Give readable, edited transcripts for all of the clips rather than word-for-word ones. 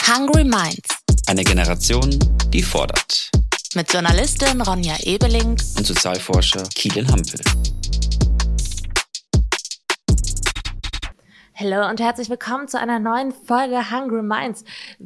Hungry Minds. Eine Generation, die fordert. Mit Journalistin Ronja Ebeling und Sozialforscher Kilian Hampel. Hallo und herzlich willkommen zu einer neuen Folge Hungry Minds.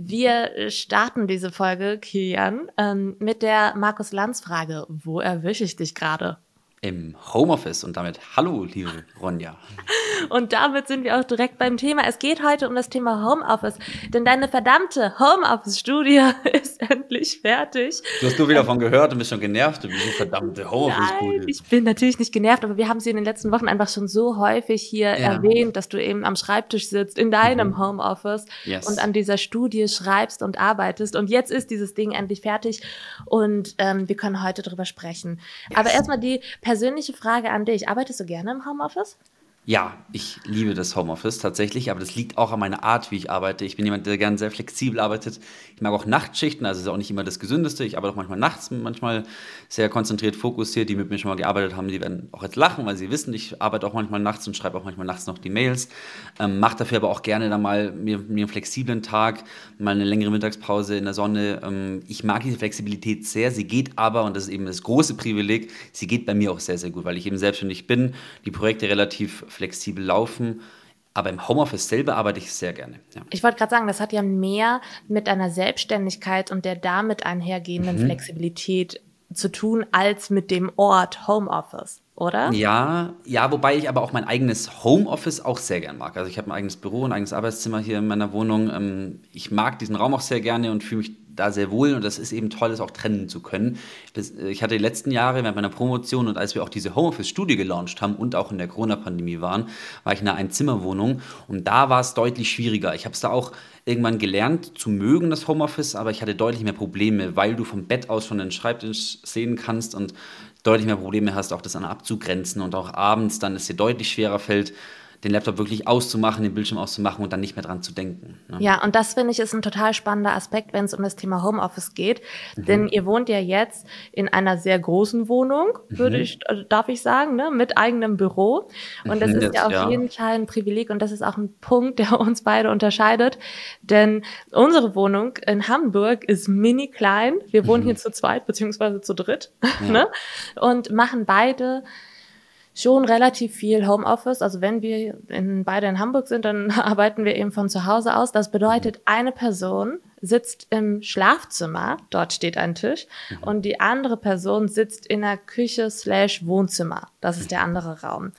Wir starten diese Folge, Kilian, mit der Markus-Lanz-Frage. Wo erwische ich dich gerade? Im Homeoffice und damit hallo, liebe Ronja. Und damit sind wir auch direkt beim Thema. Es geht heute um das Thema Homeoffice, denn deine verdammte Homeoffice-Studie ist endlich fertig. Du hast nur wieder davon gehört und bist schon genervt. Wieso verdammte Homeoffice-Studie? Nein, ich bin natürlich nicht genervt, aber wir haben sie in den letzten Wochen einfach schon so häufig hier erwähnt, dass du eben am Schreibtisch sitzt, in deinem Homeoffice und an dieser Studie schreibst und arbeitest. Und jetzt ist dieses Ding endlich fertig und wir können heute drüber sprechen. Aber erstmal die persönliche Frage an dich. Arbeitest du gerne im Homeoffice? Ja, ich liebe das Homeoffice tatsächlich, aber das liegt auch an meiner Art, wie ich arbeite. Ich bin jemand, der gerne sehr flexibel arbeitet. Ich mag auch Nachtschichten, also ist auch nicht immer das Gesündeste. Ich arbeite auch manchmal nachts, manchmal sehr konzentriert, fokussiert. Die mit mir schon mal gearbeitet haben, die werden auch jetzt lachen, weil sie wissen, ich arbeite auch manchmal nachts und schreibe auch manchmal nachts noch die Mails. Mache dafür aber auch gerne dann mal mir einen flexiblen Tag, mal eine längere Mittagspause in der Sonne. Ich mag diese Flexibilität sehr. Sie geht aber, und das ist eben das große Privileg, sie geht bei mir auch sehr, sehr gut, weil ich eben selbstständig bin, die Projekte relativ flexibel laufen, aber im Homeoffice selber arbeite ich sehr gerne. Ja. Ich wollte gerade sagen, das hat ja mehr mit einer Selbstständigkeit und der damit einhergehenden Flexibilität zu tun, als mit dem Ort Homeoffice, oder? Ja, wobei ich aber auch mein eigenes Homeoffice auch sehr gern mag. Also ich habe ein eigenes Büro, ein eigenes Arbeitszimmer hier in meiner Wohnung. Ich mag diesen Raum auch sehr gerne und fühle mich da sehr wohl, und das ist eben toll, das auch trennen zu können. Ich hatte die letzten Jahre während meiner Promotion und als wir auch diese Homeoffice-Studie gelauncht haben und auch in der Corona-Pandemie waren, war ich in einer Einzimmerwohnung und da war es deutlich schwieriger. Ich habe es da auch irgendwann gelernt zu mögen, das Homeoffice, aber ich hatte deutlich mehr Probleme, weil du vom Bett aus schon den Schreibtisch sehen kannst und deutlich mehr Probleme hast, auch das an abzugrenzen, und auch abends dann es dir deutlich schwerer fällt, den Laptop wirklich auszumachen, den Bildschirm auszumachen und dann nicht mehr dran zu denken. Ne? Ja, und das, finde ich, ist ein total spannender Aspekt, wenn es um das Thema Homeoffice geht. Denn ihr wohnt ja jetzt in einer sehr großen Wohnung, darf ich sagen, ne? Mit eigenem Büro. Und das ist ja auf jeden Fall ein Privileg, und das ist auch ein Punkt, der uns beide unterscheidet. Denn unsere Wohnung in Hamburg ist mini klein. Wir wohnen hier zu zweit beziehungsweise zu dritt, ne? Und machen beide schon relativ viel Homeoffice. Also wenn wir beide in Hamburg sind, dann arbeiten wir eben von zu Hause aus. Das bedeutet, eine Person sitzt im Schlafzimmer, dort steht ein Tisch, und die andere Person sitzt in der Küche / Wohnzimmer. Das ist der andere Raum.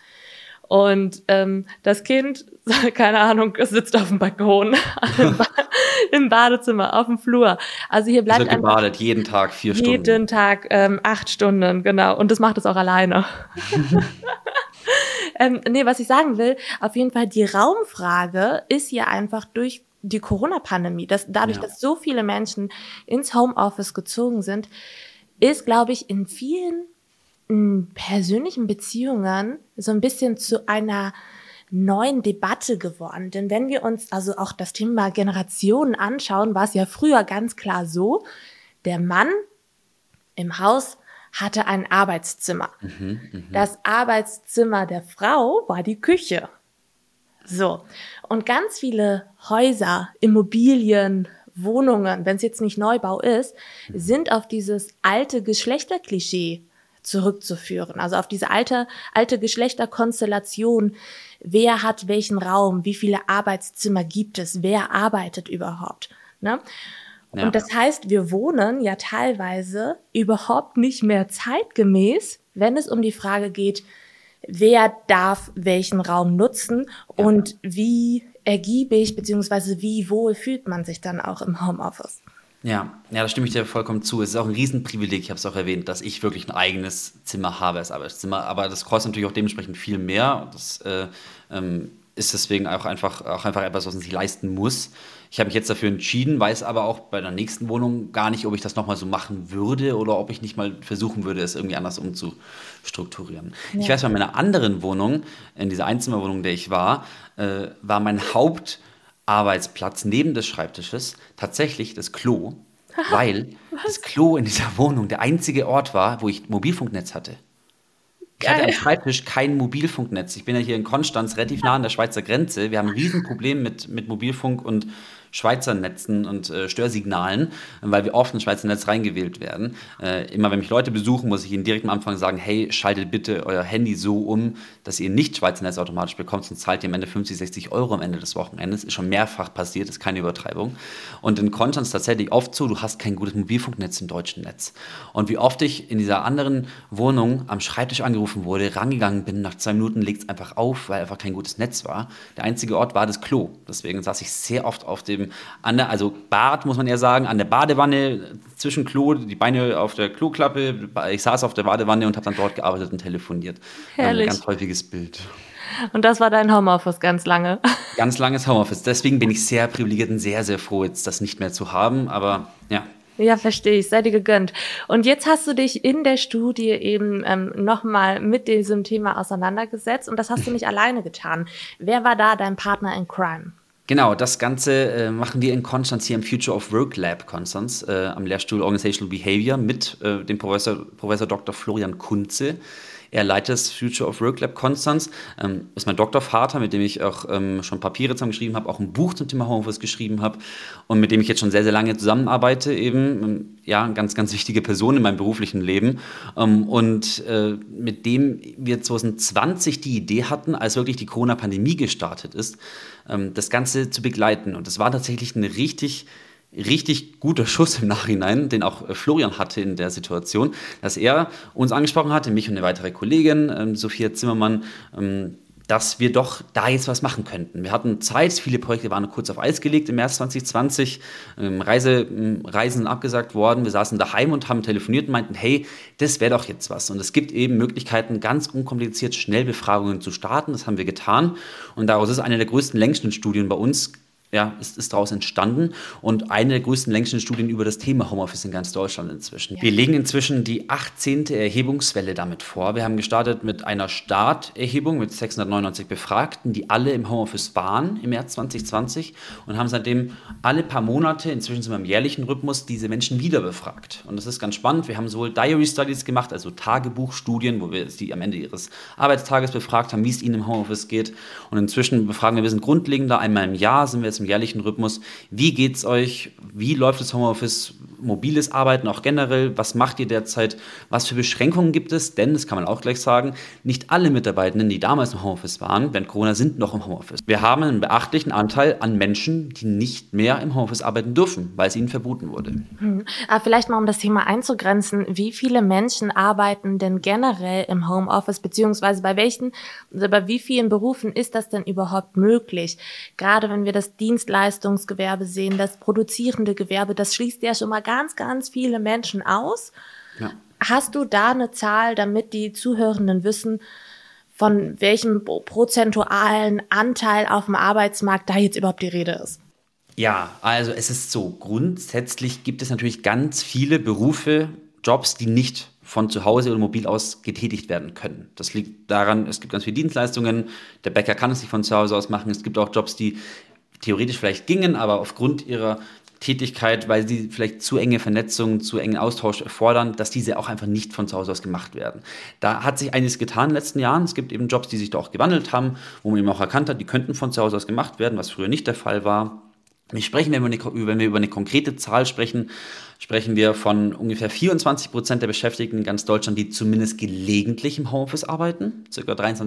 Und das Kind, keine Ahnung, sitzt auf dem Balkon, im Badezimmer, auf dem Flur. Also hier bleibt einfach gebadet, jeden Tag 4 Stunden. Jeden Tag 8 Stunden, genau. Und das macht es auch alleine. Was ich sagen will, auf jeden Fall die Raumfrage ist hier einfach durch die Corona-Pandemie, dadurch, dass so viele Menschen ins Homeoffice gezogen sind, ist, glaube ich, in vielen persönlichen Beziehungen so ein bisschen zu einer neuen Debatte geworden. Denn wenn wir uns also auch das Thema Generationen anschauen, war es ja früher ganz klar so, der Mann im Haus hatte ein Arbeitszimmer. Das Arbeitszimmer der Frau war die Küche. So. Und ganz viele Häuser, Immobilien, Wohnungen, wenn es jetzt nicht Neubau ist, sind auf dieses alte Geschlechterklischee zurückzuführen. Also auf diese alte Geschlechterkonstellation. Wer hat welchen Raum? Wie viele Arbeitszimmer gibt es? Wer arbeitet überhaupt? Ne? Ja. Und das heißt, wir wohnen ja teilweise überhaupt nicht mehr zeitgemäß, wenn es um die Frage geht, wer darf welchen Raum nutzen und wie ergiebig bzw. wie wohl fühlt man sich dann auch im Homeoffice. Ja, da stimme ich dir vollkommen zu. Es ist auch ein Riesenprivileg, ich habe es auch erwähnt, dass ich wirklich ein eigenes Zimmer habe als Arbeitszimmer. Aber das kostet natürlich auch dementsprechend viel mehr. Das ist deswegen auch einfach etwas, was man sich leisten muss. Ich habe mich jetzt dafür entschieden, weiß aber auch bei der nächsten Wohnung gar nicht, ob ich das nochmal so machen würde oder ob ich nicht mal versuchen würde, es irgendwie anders umzustrukturieren. Ja. Ich weiß, bei meiner anderen Wohnung, in dieser Einzimmerwohnung, in der ich war mein Hauptarbeitsplatz neben des Schreibtisches tatsächlich das Klo, weil das Klo in dieser Wohnung der einzige Ort war, wo ich Mobilfunknetz hatte. Ich hatte am Schreibtisch kein Mobilfunknetz. Ich bin ja hier in Konstanz, relativ nah an der Schweizer Grenze. Wir haben ein Riesenproblem mit Mobilfunk und Schweizer Netzen und Störsignalen, weil wir oft ins Schweizer Netz reingewählt werden. Immer wenn mich Leute besuchen, muss ich ihnen direkt am Anfang sagen, hey, schaltet bitte euer Handy so um, dass ihr nicht Schweizer Netz automatisch bekommt, sonst zahlt ihr am Ende 50, 60 Euro am Ende des Wochenendes. Ist schon mehrfach passiert, ist keine Übertreibung. Und in Konstanz tatsächlich oft so, du hast kein gutes Mobilfunknetz im deutschen Netz. Und wie oft ich in dieser anderen Wohnung am Schreibtisch angerufen wurde, rangegangen bin, nach 2 Minuten legt es einfach auf, weil einfach kein gutes Netz war. Der einzige Ort war das Klo. Deswegen saß ich sehr oft auf dem, also Bad muss man eher sagen, an der Badewanne, zwischen Klo, die Beine auf der Kloklappe. Ich saß auf der Badewanne und habe dann dort gearbeitet und telefoniert. Herrlich. Ein ganz häufiges Bild. Und das war dein Homeoffice ganz lange? Ganz langes Homeoffice. Deswegen bin ich sehr privilegiert und sehr, sehr froh, jetzt das nicht mehr zu haben. Aber ja. Ja, verstehe ich. Sei dir gegönnt. Und jetzt hast du dich in der Studie eben nochmal mit diesem Thema auseinandergesetzt. Und das hast du nicht alleine getan. Wer war da dein Partner in Crime? Genau, das Ganze machen wir in Konstanz hier im Future of Work Lab Konstanz am Lehrstuhl Organizational Behavior mit dem Professor Dr. Florian Kunze. Er leitet das Future of Work Lab Konstanz, ist mein Doktorvater, mit dem ich auch schon Papiere zusammengeschrieben habe, auch ein Buch zum Thema Homeoffice geschrieben habe und mit dem ich jetzt schon sehr, sehr lange zusammenarbeite eben. Ja, eine ganz, ganz wichtige Person in meinem beruflichen Leben und mit dem wir 2020 die Idee hatten, als wirklich die Corona-Pandemie gestartet ist, das Ganze zu begleiten. Und das war tatsächlich eine richtig guter Schuss im Nachhinein, den auch Florian hatte in der Situation, dass er uns angesprochen hatte, mich und eine weitere Kollegin, Sophia Zimmermann, dass wir doch da jetzt was machen könnten. Wir hatten Zeit, viele Projekte waren kurz auf Eis gelegt im März 2020, Reisen sind abgesagt worden, wir saßen daheim und haben telefoniert und meinten, hey, das wäre doch jetzt was. Und es gibt eben Möglichkeiten, ganz unkompliziert Schnellbefragungen zu starten, das haben wir getan und daraus ist eine der größten Längsschnittstudien bei uns ist daraus entstanden und eine der größten Längsschnittstudien über das Thema Homeoffice in ganz Deutschland inzwischen. Ja. Wir legen inzwischen die 18. Erhebungswelle damit vor. Wir haben gestartet mit einer Starterhebung mit 699 Befragten, die alle im Homeoffice waren im März 2020 und haben seitdem alle paar Monate, inzwischen sind wir im jährlichen Rhythmus, diese Menschen wieder befragt. Und das ist ganz spannend. Wir haben sowohl Diary Studies gemacht, also Tagebuchstudien, wo wir sie am Ende ihres Arbeitstages befragt haben, wie es ihnen im Homeoffice geht. Und inzwischen befragen wir ein bisschen grundlegender. Einmal im Jahr sind wir jetzt im jährlichen Rhythmus. Wie geht's euch? Wie läuft das Homeoffice? Mobiles Arbeiten auch generell? Was macht ihr derzeit? Was für Beschränkungen gibt es? Denn, das kann man auch gleich sagen, nicht alle Mitarbeitenden, die damals im Homeoffice waren, während Corona sind noch im Homeoffice. Wir haben einen beachtlichen Anteil an Menschen, die nicht mehr im Homeoffice arbeiten dürfen, weil es ihnen verboten wurde. Aber vielleicht mal, um das Thema einzugrenzen, wie viele Menschen arbeiten denn generell im Homeoffice, beziehungsweise bei wie vielen Berufen ist das denn überhaupt möglich? Gerade wenn wir das Dienstleistungsgewerbe sehen, das produzierende Gewerbe, das schließt ja schon mal ganz, ganz viele Menschen aus. Ja. Hast du da eine Zahl, damit die Zuhörenden wissen, von welchem prozentualen Anteil auf dem Arbeitsmarkt da jetzt überhaupt die Rede ist? Ja, also es ist so, grundsätzlich gibt es natürlich ganz viele Berufe, Jobs, die nicht von zu Hause oder mobil aus getätigt werden können. Das liegt daran, es gibt ganz viele Dienstleistungen, der Bäcker kann es nicht von zu Hause aus machen, es gibt auch Jobs, die theoretisch vielleicht gingen, aber aufgrund ihrer Tätigkeit, weil sie vielleicht zu enge Vernetzung, zu engen Austausch erfordern, dass diese auch einfach nicht von zu Hause aus gemacht werden. Da hat sich einiges getan in den letzten Jahren. Es gibt eben Jobs, die sich da auch gewandelt haben, wo man eben auch erkannt hat, die könnten von zu Hause aus gemacht werden, was früher nicht der Fall war. Wenn wir über eine konkrete Zahl sprechen wir von ungefähr 24% der Beschäftigten in ganz Deutschland, die zumindest gelegentlich im Homeoffice arbeiten, ca.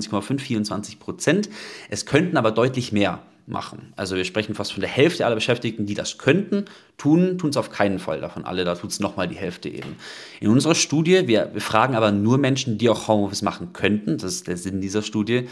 23,5, 24%. Es könnten aber deutlich mehr machen. Also wir sprechen fast von der Hälfte aller Beschäftigten, die das könnten, tun es auf keinen Fall davon alle, da tut es nochmal die Hälfte eben. In unserer Studie, wir befragen aber nur Menschen, die auch Homeoffice machen könnten, das ist der Sinn dieser Studie,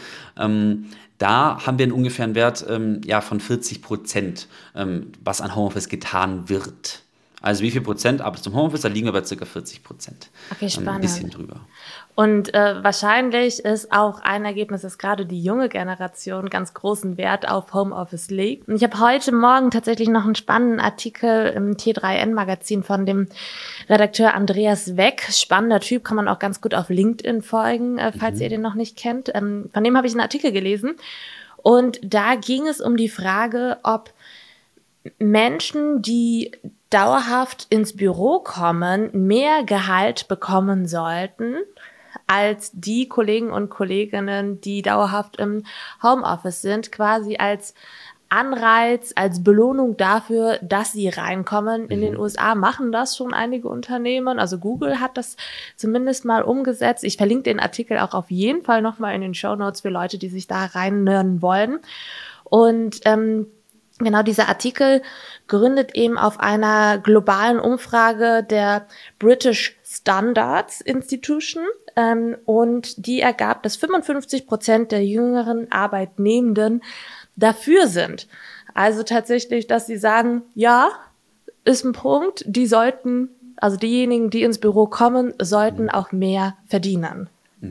da haben wir einen ungefähren Wert von 40%, was an Homeoffice getan wird. Also wie viel Prozent ab zum Homeoffice, da liegen wir bei ca. 40%. Okay, spannend. Ein bisschen drüber. Und wahrscheinlich ist auch ein Ergebnis, dass gerade die junge Generation ganz großen Wert auf Homeoffice legt. Und ich habe heute Morgen tatsächlich noch einen spannenden Artikel im T3N-Magazin von dem Redakteur Andreas Weck. Spannender Typ, kann man auch ganz gut auf LinkedIn folgen, falls ihr den noch nicht kennt. Von dem habe ich einen Artikel gelesen. Und da ging es um die Frage, ob Menschen, die dauerhaft ins Büro kommen, mehr Gehalt bekommen sollten als die Kollegen und Kolleginnen, die dauerhaft im Homeoffice sind, quasi als Anreiz, als Belohnung dafür, dass sie reinkommen. In den USA machen das schon einige Unternehmen. Also Google hat das zumindest mal umgesetzt. Ich verlinke den Artikel auch auf jeden Fall nochmal in den Shownotes für Leute, die sich da reinhören wollen. Und genau dieser Artikel gründet eben auf einer globalen Umfrage der British Standards Institution und die ergab, dass 55% der jüngeren Arbeitnehmenden dafür sind. Also tatsächlich, dass sie sagen, ja, ist ein Punkt, die sollten, also diejenigen, die ins Büro kommen, sollten auch mehr verdienen.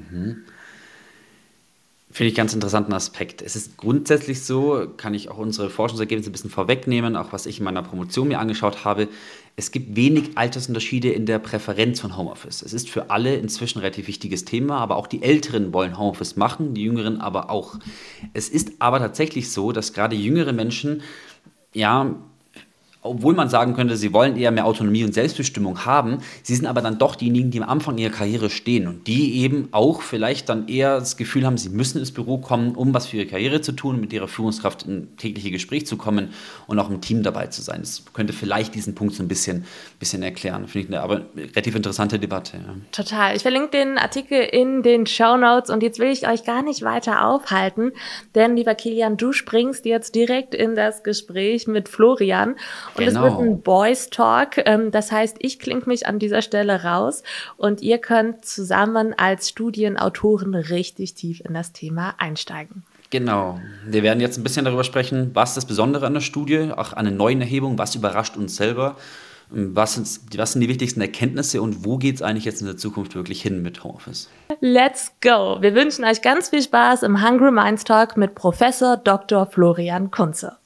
Finde ich ganz interessanten Aspekt. Es ist grundsätzlich so, kann ich auch unsere Forschungsergebnisse ein bisschen vorwegnehmen, auch was ich in meiner Promotion mir angeschaut habe, es gibt wenig Altersunterschiede in der Präferenz von Homeoffice. Es ist für alle inzwischen ein relativ wichtiges Thema, aber auch die Älteren wollen Homeoffice machen, die Jüngeren aber auch. Es ist aber tatsächlich so, dass gerade jüngere Menschen, ja, obwohl man sagen könnte, sie wollen eher mehr Autonomie und Selbstbestimmung haben, sie sind aber dann doch diejenigen, die am Anfang ihrer Karriere stehen und die eben auch vielleicht dann eher das Gefühl haben, sie müssen ins Büro kommen, um was für ihre Karriere zu tun, mit ihrer Führungskraft in tägliche Gespräch zu kommen und auch im Team dabei zu sein. Das könnte vielleicht diesen Punkt so ein bisschen erklären. Finde ich aber eine relativ interessante Debatte. Ja. Total. Ich verlinke den Artikel in den Shownotes und jetzt will ich euch gar nicht weiter aufhalten, denn lieber Kilian, du springst jetzt direkt in das Gespräch mit Florian. Und es wird ein Boys Talk. Das heißt, ich klinke mich an dieser Stelle raus und ihr könnt zusammen als Studienautoren richtig tief in das Thema einsteigen. Genau. Wir werden jetzt ein bisschen darüber sprechen, was ist das Besondere an der Studie, auch an einer neuen Erhebung, was überrascht uns selber, was sind die wichtigsten Erkenntnisse und wo geht es eigentlich jetzt in der Zukunft wirklich hin mit Homeoffice? Let's go! Wir wünschen euch ganz viel Spaß im Hungry Minds Talk mit Professor Dr. Florian Kunze.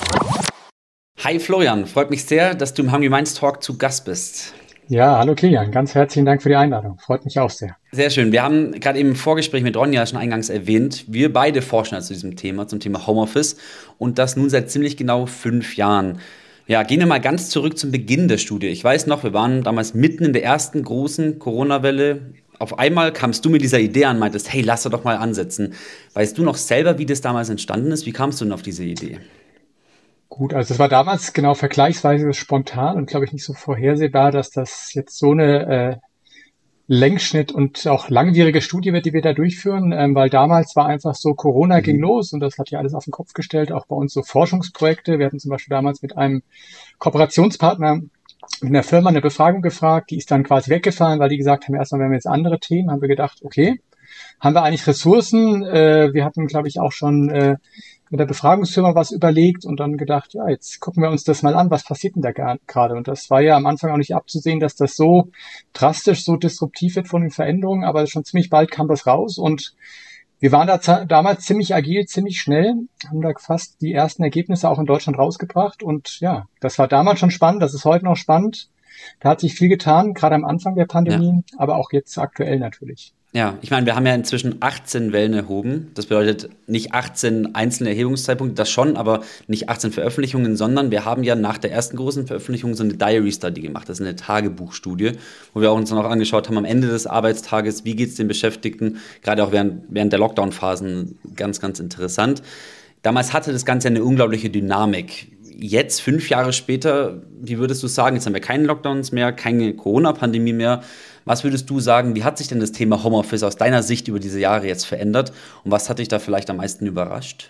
Hi Florian, freut mich sehr, dass du im Hungry Minds Talk zu Gast bist. Ja, hallo Kilian, ganz herzlichen Dank für die Einladung. Freut mich auch sehr. Sehr schön. Wir haben gerade im Vorgespräch mit Ronja schon eingangs erwähnt, wir beide forschen zu diesem Thema, zum Thema Homeoffice und das nun seit ziemlich genau 5 Jahren. Ja, gehen wir mal ganz zurück zum Beginn der Studie. Ich weiß noch, wir waren damals mitten in der ersten großen Corona-Welle. Auf einmal kamst du mit dieser Idee an und meintest, hey, lass doch mal ansetzen. Weißt du noch selber, wie das damals entstanden ist? Wie kamst du denn auf diese Idee? Gut, also es war damals genau vergleichsweise spontan und glaube ich nicht so vorhersehbar, dass das jetzt so eine Längsschnitt und auch langwierige Studie wird, die wir da durchführen, weil damals war einfach so, Corona ging los und das hat ja alles auf den Kopf gestellt, auch bei uns so Forschungsprojekte. Wir hatten zum Beispiel damals mit einem Kooperationspartner mit einer Firma eine Befragung gefragt, die ist dann quasi weggefallen, weil die gesagt haben, erstmal werden wir jetzt andere Themen, haben wir gedacht, okay, haben wir eigentlich Ressourcen? Wir hatten, glaube ich, auch schon mit der Befragungsfirma was überlegt und dann gedacht, ja, jetzt gucken wir uns das mal an, was passiert denn da gerade? Und das war ja am Anfang auch nicht abzusehen, dass das so drastisch, so disruptiv wird von den Veränderungen, aber schon ziemlich bald kam das raus und wir waren da damals ziemlich agil, ziemlich schnell, haben da fast die ersten Ergebnisse auch in Deutschland rausgebracht und ja, das war damals schon spannend, das ist heute noch spannend. Da hat sich viel getan, gerade am Anfang der Pandemie, aber auch jetzt aktuell natürlich. Ja, ich meine, wir haben ja inzwischen 18 Wellen erhoben. Das bedeutet nicht 18 einzelne Erhebungspunkte, das schon, aber nicht 18 Veröffentlichungen, sondern wir haben ja nach der ersten großen Veröffentlichung so eine Diary-Study gemacht. Das ist eine Tagebuchstudie, wo wir auch uns noch angeschaut haben, am Ende des Arbeitstages, wie geht es den Beschäftigten, gerade auch während der Lockdown-Phasen, ganz, ganz interessant. Damals hatte das Ganze eine unglaubliche Dynamik. Jetzt, 5 Jahre später, wie würdest du sagen, jetzt haben wir keine Lockdowns mehr, keine Corona-Pandemie mehr. Was würdest du sagen, wie hat sich denn das Thema Homeoffice aus deiner Sicht über diese Jahre jetzt verändert und was hat dich da vielleicht am meisten überrascht?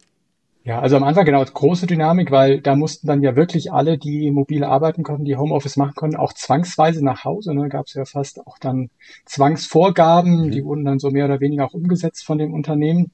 Ja, also am Anfang genau große Dynamik, weil da mussten dann ja wirklich alle, die mobil arbeiten konnten, die Homeoffice machen konnten, auch zwangsweise nach Hause. Ne? Gab es ja fast auch dann Zwangsvorgaben, die wurden dann so mehr oder weniger auch umgesetzt von dem Unternehmen.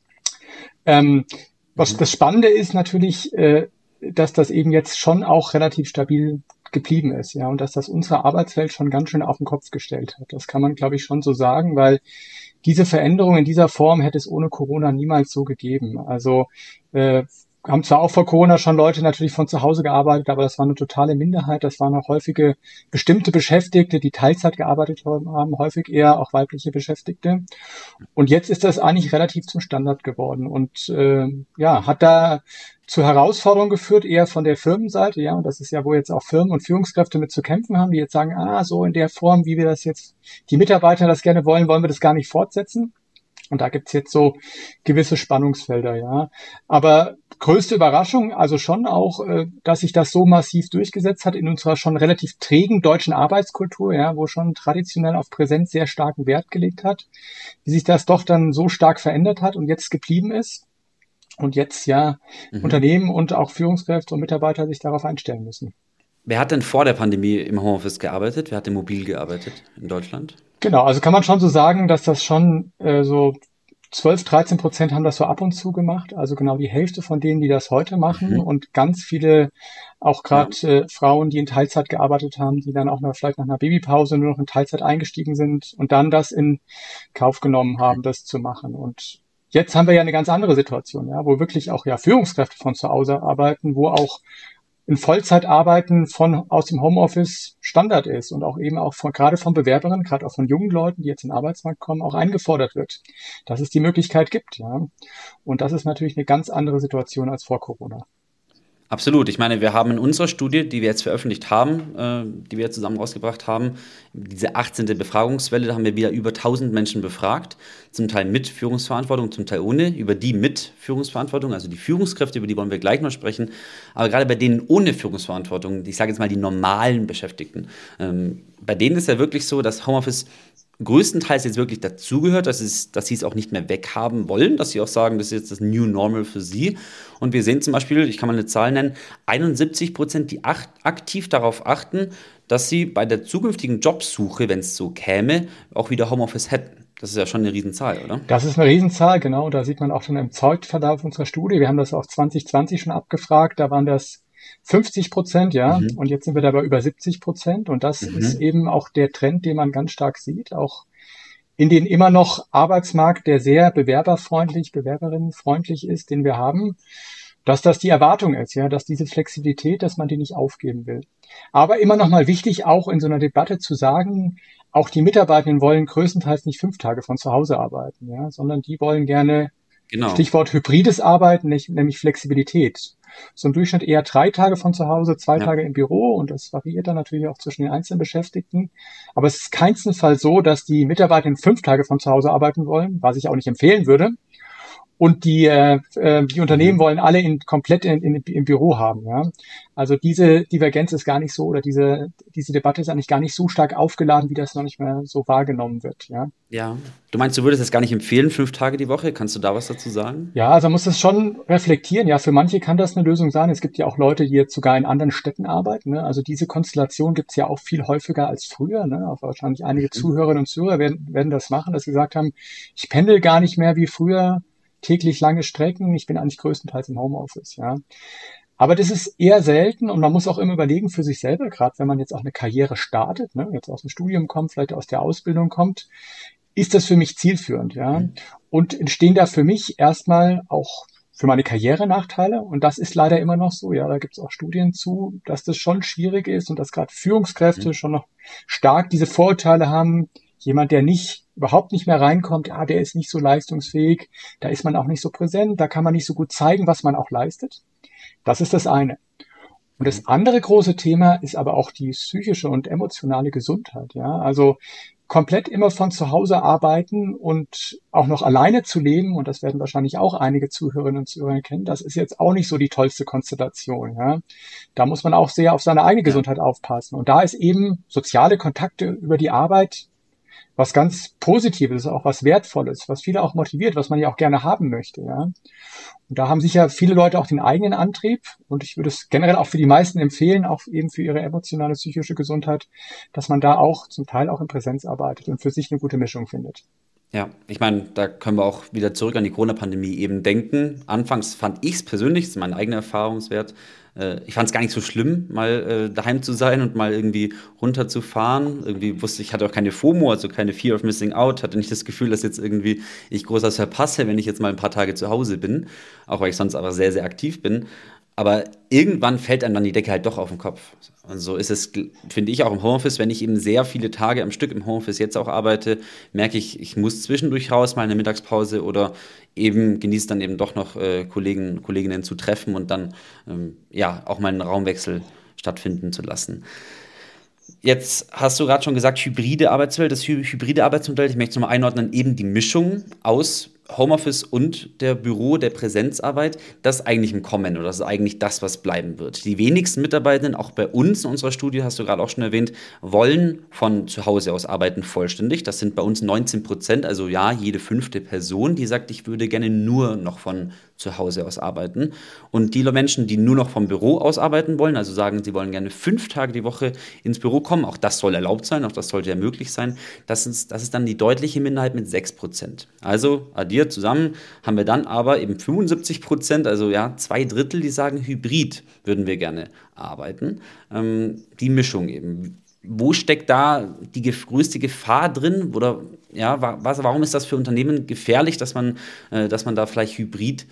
Was das Spannende ist natürlich, dass das eben jetzt schon auch relativ stabil geblieben ist, ja, und dass das unsere Arbeitswelt schon ganz schön auf den Kopf gestellt hat. Das kann man, glaube ich, schon so sagen, weil diese Veränderung in dieser Form hätte es ohne Corona niemals so gegeben. Also haben zwar auch vor Corona schon Leute natürlich von zu Hause gearbeitet, aber das war eine totale Minderheit. Das waren auch häufige bestimmte Beschäftigte, die Teilzeit gearbeitet haben, häufig eher auch weibliche Beschäftigte. Und jetzt ist das eigentlich relativ zum Standard geworden und hat da zur Herausforderung geführt, eher von der Firmenseite, ja, und das ist ja, wo jetzt auch Firmen und Führungskräfte mit zu kämpfen haben, die jetzt sagen, so in der Form, wie wir das jetzt, die Mitarbeiter das gerne wollen, wollen wir das gar nicht fortsetzen. Und da gibt's jetzt so gewisse Spannungsfelder, ja. Aber größte Überraschung, also schon auch, dass sich das so massiv durchgesetzt hat in unserer schon relativ trägen deutschen Arbeitskultur, ja, wo schon traditionell auf Präsenz sehr starken Wert gelegt hat, wie sich das doch dann so stark verändert hat und jetzt geblieben ist. Und jetzt ja Unternehmen und auch Führungskräfte und Mitarbeiter sich darauf einstellen müssen. Wer hat denn vor der Pandemie im Homeoffice gearbeitet? Wer hat denn mobil gearbeitet in Deutschland? Genau, also kann man schon so sagen, dass das schon so 12-13% haben das so ab und zu gemacht. Also genau die Hälfte von denen, die das heute machen und ganz viele, auch gerade Frauen, die in Teilzeit gearbeitet haben, die dann auch vielleicht nach einer Babypause nur noch in Teilzeit eingestiegen sind und dann das in Kauf genommen haben, das zu machen. Und jetzt haben wir ja eine ganz andere Situation, ja, wo wirklich auch ja Führungskräfte von zu Hause arbeiten, wo auch in Vollzeitarbeiten aus dem Homeoffice Standard ist und auch eben auch gerade von Bewerberinnen, gerade auch von jungen Leuten, die jetzt in den Arbeitsmarkt kommen, auch eingefordert wird, dass es die Möglichkeit gibt, ja. Und das ist natürlich eine ganz andere Situation als vor Corona. Absolut. Ich meine, wir haben in unserer Studie, die wir jetzt veröffentlicht haben, die wir zusammen rausgebracht haben, diese 18. Befragungswelle, da haben wir wieder über 1000 Menschen befragt, zum Teil mit Führungsverantwortung, zum Teil ohne, über die mit Führungsverantwortung, also die Führungskräfte, über die wollen wir gleich noch sprechen, aber gerade bei denen ohne Führungsverantwortung, ich sage jetzt mal die normalen Beschäftigten, bei denen ist ja wirklich so, dass Homeoffice größtenteils jetzt wirklich dazugehört, dass sie es auch nicht mehr weghaben wollen, dass sie auch sagen, das ist jetzt das New Normal für sie. Und wir sehen zum Beispiel, ich kann mal eine Zahl nennen, 71%, die aktiv darauf achten, dass sie bei der zukünftigen Jobsuche, wenn es so käme, auch wieder Homeoffice hätten. Das ist ja schon eine Riesenzahl, oder? Das ist eine Riesenzahl, genau. Da sieht man auch schon im Zeitverlauf unserer Studie. Wir haben das auch 2020 schon abgefragt. Da waren das 50%, ja, und jetzt sind wir dabei über 70%. Und das ist eben auch der Trend, den man ganz stark sieht, auch in den immer noch Arbeitsmarkt, der sehr bewerberfreundlich, bewerberinnenfreundlich ist, den wir haben, dass das die Erwartung ist, ja, dass diese Flexibilität, dass man die nicht aufgeben will. Aber immer noch mal wichtig, auch in so einer Debatte zu sagen, auch die Mitarbeitenden wollen größtenteils nicht 5 Tage von zu Hause arbeiten, ja, sondern die wollen gerne, Stichwort hybrides Arbeiten, nämlich Flexibilität. So im Durchschnitt eher 3 Tage von zu Hause, 2 Tage im Büro und das variiert dann natürlich auch zwischen den einzelnen Beschäftigten. Aber es ist keinstenfalls so, dass die Mitarbeiter 5 Tage von zu Hause arbeiten wollen, was ich auch nicht empfehlen würde. Und die Unternehmen wollen alle komplett im Büro haben. Ja? Also diese Divergenz ist gar nicht so, oder diese Debatte ist eigentlich gar nicht so stark aufgeladen, wie das noch nicht mehr so wahrgenommen wird. Ja. Ja. Du meinst, du würdest es gar nicht empfehlen, 5 Tage die Woche? Kannst du da was dazu sagen? Ja, also man muss das schon reflektieren. Ja, für manche kann das eine Lösung sein. Es gibt ja auch Leute, die jetzt sogar in anderen Städten arbeiten. Ne? Also diese Konstellation gibt es ja auch viel häufiger als früher. Ne? Auch wahrscheinlich einige Zuhörerinnen und Zuhörer werden das machen, dass sie gesagt haben, ich pendel gar nicht mehr wie früher, täglich lange Strecken, ich bin eigentlich größtenteils im Homeoffice, ja. Aber das ist eher selten und man muss auch immer überlegen für sich selber, gerade wenn man jetzt auch eine Karriere startet, ne, jetzt aus dem Studium kommt, vielleicht aus der Ausbildung kommt, ist das für mich zielführend, ja. Und entstehen da für mich erstmal auch für meine Karriere Nachteile und das ist leider immer noch so, ja, da gibt es auch Studien zu, dass das schon schwierig ist und dass gerade Führungskräfte schon noch stark diese Vorurteile haben, jemand, der überhaupt nicht mehr reinkommt, der ist nicht so leistungsfähig, da ist man auch nicht so präsent, da kann man nicht so gut zeigen, was man auch leistet. Das ist das eine. Und das andere große Thema ist aber auch die psychische und emotionale Gesundheit, ja. Also komplett immer von zu Hause arbeiten und auch noch alleine zu leben, und das werden wahrscheinlich auch einige Zuhörerinnen und Zuhörer kennen, das ist jetzt auch nicht so die tollste Konstellation, ja. Da muss man auch sehr auf seine eigene Gesundheit aufpassen. Und da ist eben soziale Kontakte über die Arbeit was ganz Positives, auch was Wertvolles, was viele auch motiviert, was man ja auch gerne haben möchte, ja. Und da haben sicher viele Leute auch den eigenen Antrieb und ich würde es generell auch für die meisten empfehlen, auch eben für ihre emotionale, psychische Gesundheit, dass man da auch zum Teil auch in Präsenz arbeitet und für sich eine gute Mischung findet. Ja, ich meine, da können wir auch wieder zurück an die Corona-Pandemie eben denken. Anfangs fand ich es persönlich, das ist mein eigener Erfahrungswert, ich fand es gar nicht so schlimm, mal daheim zu sein und mal irgendwie runterzufahren. Irgendwie wusste ich, hatte auch keine FOMO, also keine Fear of Missing Out, hatte nicht das Gefühl, dass jetzt irgendwie ich groß was verpasse, wenn ich jetzt mal ein paar Tage zu Hause bin, auch weil ich sonst aber sehr, sehr aktiv bin. Aber irgendwann fällt einem dann die Decke halt doch auf den Kopf. Und so ist es, finde ich, auch im Homeoffice, wenn ich eben sehr viele Tage am Stück im Homeoffice jetzt auch arbeite, merke ich, ich muss zwischendurch raus, mal eine Mittagspause oder eben genieße dann eben doch noch Kolleginnen zu treffen und dann auch mal einen Raumwechsel stattfinden zu lassen. Jetzt hast du gerade schon gesagt, hybride Arbeitswelt. Das hybride Arbeitsmodell, ich möchte es nochmal einordnen, eben die Mischung aus Homeoffice und der Präsenzarbeit, das ist eigentlich im Kommen oder das ist eigentlich das, was bleiben wird. Die wenigsten Mitarbeitenden, auch bei uns in unserer Studie, hast du gerade auch schon erwähnt, wollen von zu Hause aus arbeiten vollständig. Das sind bei uns 19%, also ja, jede 5. Person, die sagt, ich würde gerne nur noch von zu Hause aus arbeiten. Und die Menschen, die nur noch vom Büro aus arbeiten wollen, also sagen, sie wollen gerne 5 Tage die Woche ins Büro kommen, auch das soll erlaubt sein, auch das sollte ja möglich sein, das ist dann die deutliche Minderheit mit 6%. Also addiert zusammen haben wir dann aber eben 75%, also ja, 2/3, die sagen, hybrid würden wir gerne arbeiten. Die Mischung eben. Wo steckt da die größte Gefahr drin? Oder ja, warum ist das für Unternehmen gefährlich, dass man da vielleicht hybrid,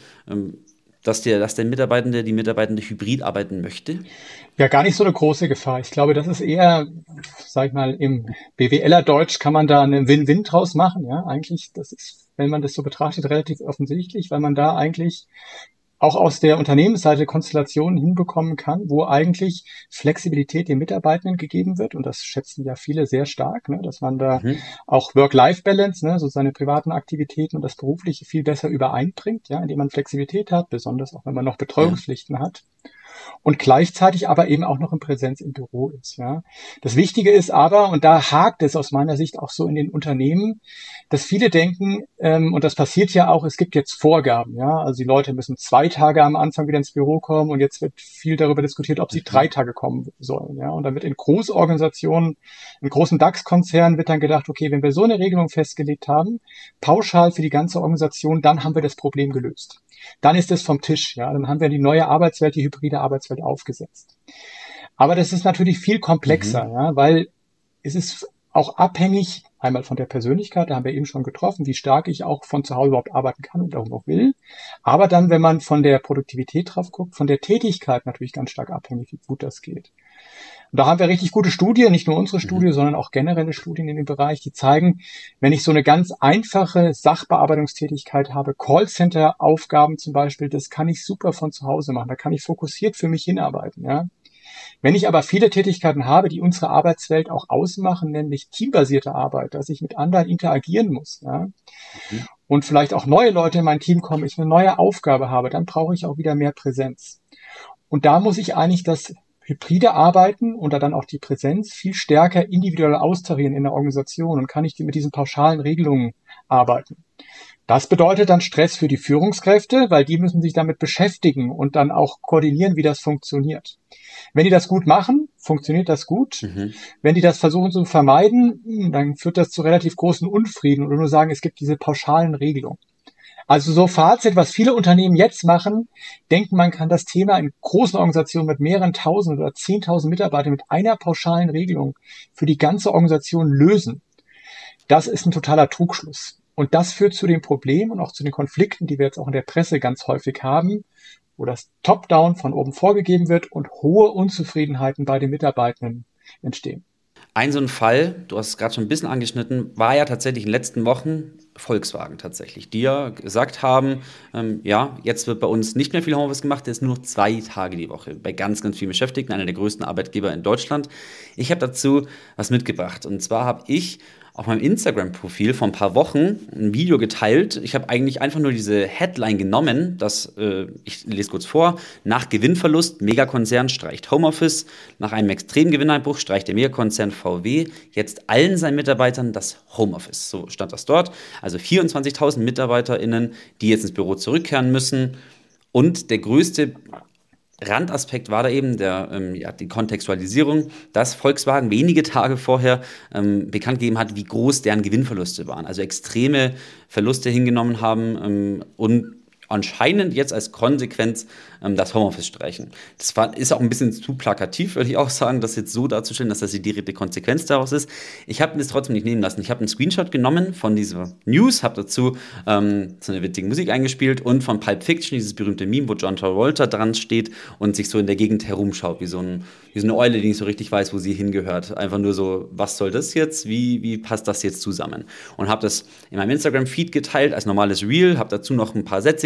dass der Mitarbeitende, die Mitarbeitende hybrid arbeiten möchte? Ja, gar nicht so eine große Gefahr. Ich glaube, das ist eher, sag ich mal, im BWLer-Deutsch kann man da einen Win-Win draus machen. Ja, eigentlich, das ist, wenn man das so betrachtet, relativ offensichtlich, weil man da eigentlich auch aus der Unternehmensseite Konstellationen hinbekommen kann, wo eigentlich Flexibilität den Mitarbeitenden gegeben wird. Und das schätzen ja viele sehr stark, ne, dass man da auch Work-Life-Balance, ne, so seine privaten Aktivitäten und das Berufliche viel besser übereinbringt, ja, indem man Flexibilität hat, besonders auch wenn man noch Betreuungspflichten hat. Und gleichzeitig aber eben auch noch in Präsenz im Büro ist. Ja. Das Wichtige ist aber, und da hakt es aus meiner Sicht auch so in den Unternehmen, dass viele denken, und das passiert ja auch, es gibt jetzt Vorgaben. Ja. Also die Leute müssen 2 Tage am Anfang wieder ins Büro kommen und jetzt wird viel darüber diskutiert, ob sie 3 Tage kommen sollen. Ja. Und dann wird in Großorganisationen, in großen DAX-Konzernen wird dann gedacht, okay, wenn wir so eine Regelung festgelegt haben, pauschal für die ganze Organisation, dann haben wir das Problem gelöst. Dann ist es vom Tisch, ja, dann haben wir die neue Arbeitswelt, die hybride Arbeitswelt aufgesetzt. Aber das ist natürlich viel komplexer, ja, weil es ist auch abhängig, einmal von der Persönlichkeit, da haben wir eben schon getroffen, wie stark ich auch von zu Hause überhaupt arbeiten kann und auch noch will. Aber dann, wenn man von der Produktivität drauf guckt, von der Tätigkeit natürlich ganz stark abhängig, wie gut das geht. Und da haben wir richtig gute Studien, nicht nur unsere Studie, sondern auch generelle Studien in dem Bereich, die zeigen, wenn ich so eine ganz einfache Sachbearbeitungstätigkeit habe, Callcenter-Aufgaben zum Beispiel, das kann ich super von zu Hause machen. Da kann ich fokussiert für mich hinarbeiten, ja. Wenn ich aber viele Tätigkeiten habe, die unsere Arbeitswelt auch ausmachen, nämlich teambasierte Arbeit, dass ich mit anderen interagieren muss, ja, und vielleicht auch neue Leute in mein Team kommen, ich eine neue Aufgabe habe, dann brauche ich auch wieder mehr Präsenz. Und da muss ich eigentlich das hybride Arbeiten und da dann auch die Präsenz viel stärker individuell austarieren in der Organisation und kann ich mit diesen pauschalen Regelungen arbeiten. Das bedeutet dann Stress für die Führungskräfte, weil die müssen sich damit beschäftigen und dann auch koordinieren, wie das funktioniert. Wenn die das gut machen, funktioniert das gut. Wenn die das versuchen zu vermeiden, dann führt das zu relativ großen Unfrieden oder nur sagen, es gibt diese pauschalen Regelungen. Also so Fazit, was viele Unternehmen jetzt machen, denken, man kann das Thema in großen Organisationen mit mehreren Tausend oder 10.000 Mitarbeitern mit einer pauschalen Regelung für die ganze Organisation lösen. Das ist ein totaler Trugschluss. Und das führt zu den Problemen und auch zu den Konflikten, die wir jetzt auch in der Presse ganz häufig haben, wo das Top-Down von oben vorgegeben wird und hohe Unzufriedenheiten bei den Mitarbeitenden entstehen. Ein so ein Fall, du hast es gerade schon ein bisschen angeschnitten, war ja tatsächlich in den letzten Wochen Volkswagen tatsächlich, die ja gesagt haben, ja, jetzt wird bei uns nicht mehr viel Homeoffice gemacht, jetzt nur noch 2 Tage die Woche bei ganz, ganz vielen Beschäftigten, einer der größten Arbeitgeber in Deutschland. Ich habe dazu was mitgebracht und zwar habe ich auf meinem Instagram-Profil vor ein paar Wochen ein Video geteilt. Ich habe eigentlich einfach nur diese Headline genommen, ich lese kurz vor, nach Gewinnverlust, Megakonzern streicht Homeoffice, nach einem extremen Gewinneinbruch streicht der Megakonzern VW jetzt allen seinen Mitarbeitern das Homeoffice. So stand das dort. Also 24.000 MitarbeiterInnen, die jetzt ins Büro zurückkehren müssen. Und der größte Randaspekt war da eben die Kontextualisierung, dass Volkswagen wenige Tage vorher bekannt gegeben hat, wie groß deren Gewinnverluste waren. Also extreme Verluste hingenommen haben und anscheinend jetzt als Konsequenz das Homeoffice streichen. Das ist auch ein bisschen zu plakativ, würde ich auch sagen, das jetzt so darzustellen, dass das die direkte Konsequenz daraus ist. Ich habe mir das trotzdem nicht nehmen lassen. Ich habe einen Screenshot genommen von dieser News, habe dazu so eine witzige Musik eingespielt und von Pulp Fiction, dieses berühmte Meme, wo John Travolta dran steht und sich so in der Gegend herumschaut, wie so eine Eule, die nicht so richtig weiß, wo sie hingehört. Einfach nur so, was soll das jetzt? Wie passt das jetzt zusammen? Und habe das in meinem Instagram-Feed geteilt als normales Reel, habe dazu noch ein paar Sätze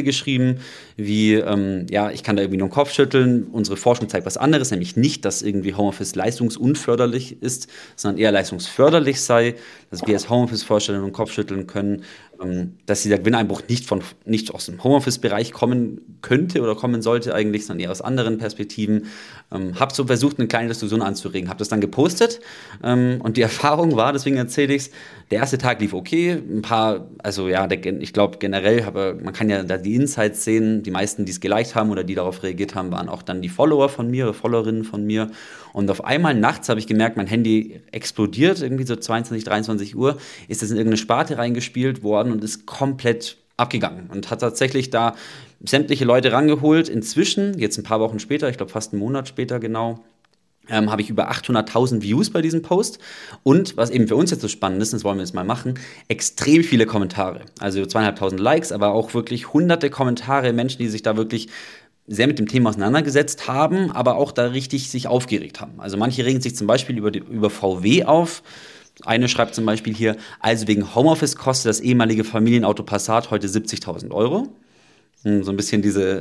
geschrieben, wie, ja, ich kann da irgendwie nur den Kopf schütteln. Unsere Forschung zeigt was anderes, nämlich nicht, dass irgendwie Homeoffice leistungsunförderlich ist, sondern eher leistungsförderlich sei, dass wir als Homeoffice-Vorstellungen den Kopf schütteln können, dass dieser Gewinneinbruch nicht aus dem Homeoffice-Bereich kommen könnte oder kommen sollte eigentlich, sondern eher aus anderen Perspektiven. Habe so versucht, eine kleine Diskussion anzuregen, habe das dann gepostet und die Erfahrung war, deswegen erzähle ich es, der erste Tag lief okay, ein paar, also ja, ich glaube generell, man kann ja da die Insights sehen, die meisten, die es geliked haben oder die darauf reagiert haben, waren auch dann die Follower von mir oder Followerinnen von mir. Und auf einmal nachts habe ich gemerkt, mein Handy explodiert, irgendwie so 22, 23 Uhr, ist das in irgendeine Sparte reingespielt worden und ist komplett abgegangen und hat tatsächlich da sämtliche Leute rangeholt. Inzwischen, jetzt ein paar Wochen später, ich glaube fast einen Monat später genau, habe ich über 800.000 Views bei diesem Post und was eben für uns jetzt so spannend ist, das wollen wir jetzt mal machen, extrem viele Kommentare. Also 2.500 Likes, aber auch wirklich hunderte Kommentare, Menschen, die sich da wirklich sehr mit dem Thema auseinandergesetzt haben, aber auch da richtig sich aufgeregt haben. Also manche regen sich zum Beispiel über VW auf. Eine schreibt zum Beispiel hier, also wegen Homeoffice kostet das ehemalige Familienauto Passat heute 70.000 Euro. So ein bisschen diese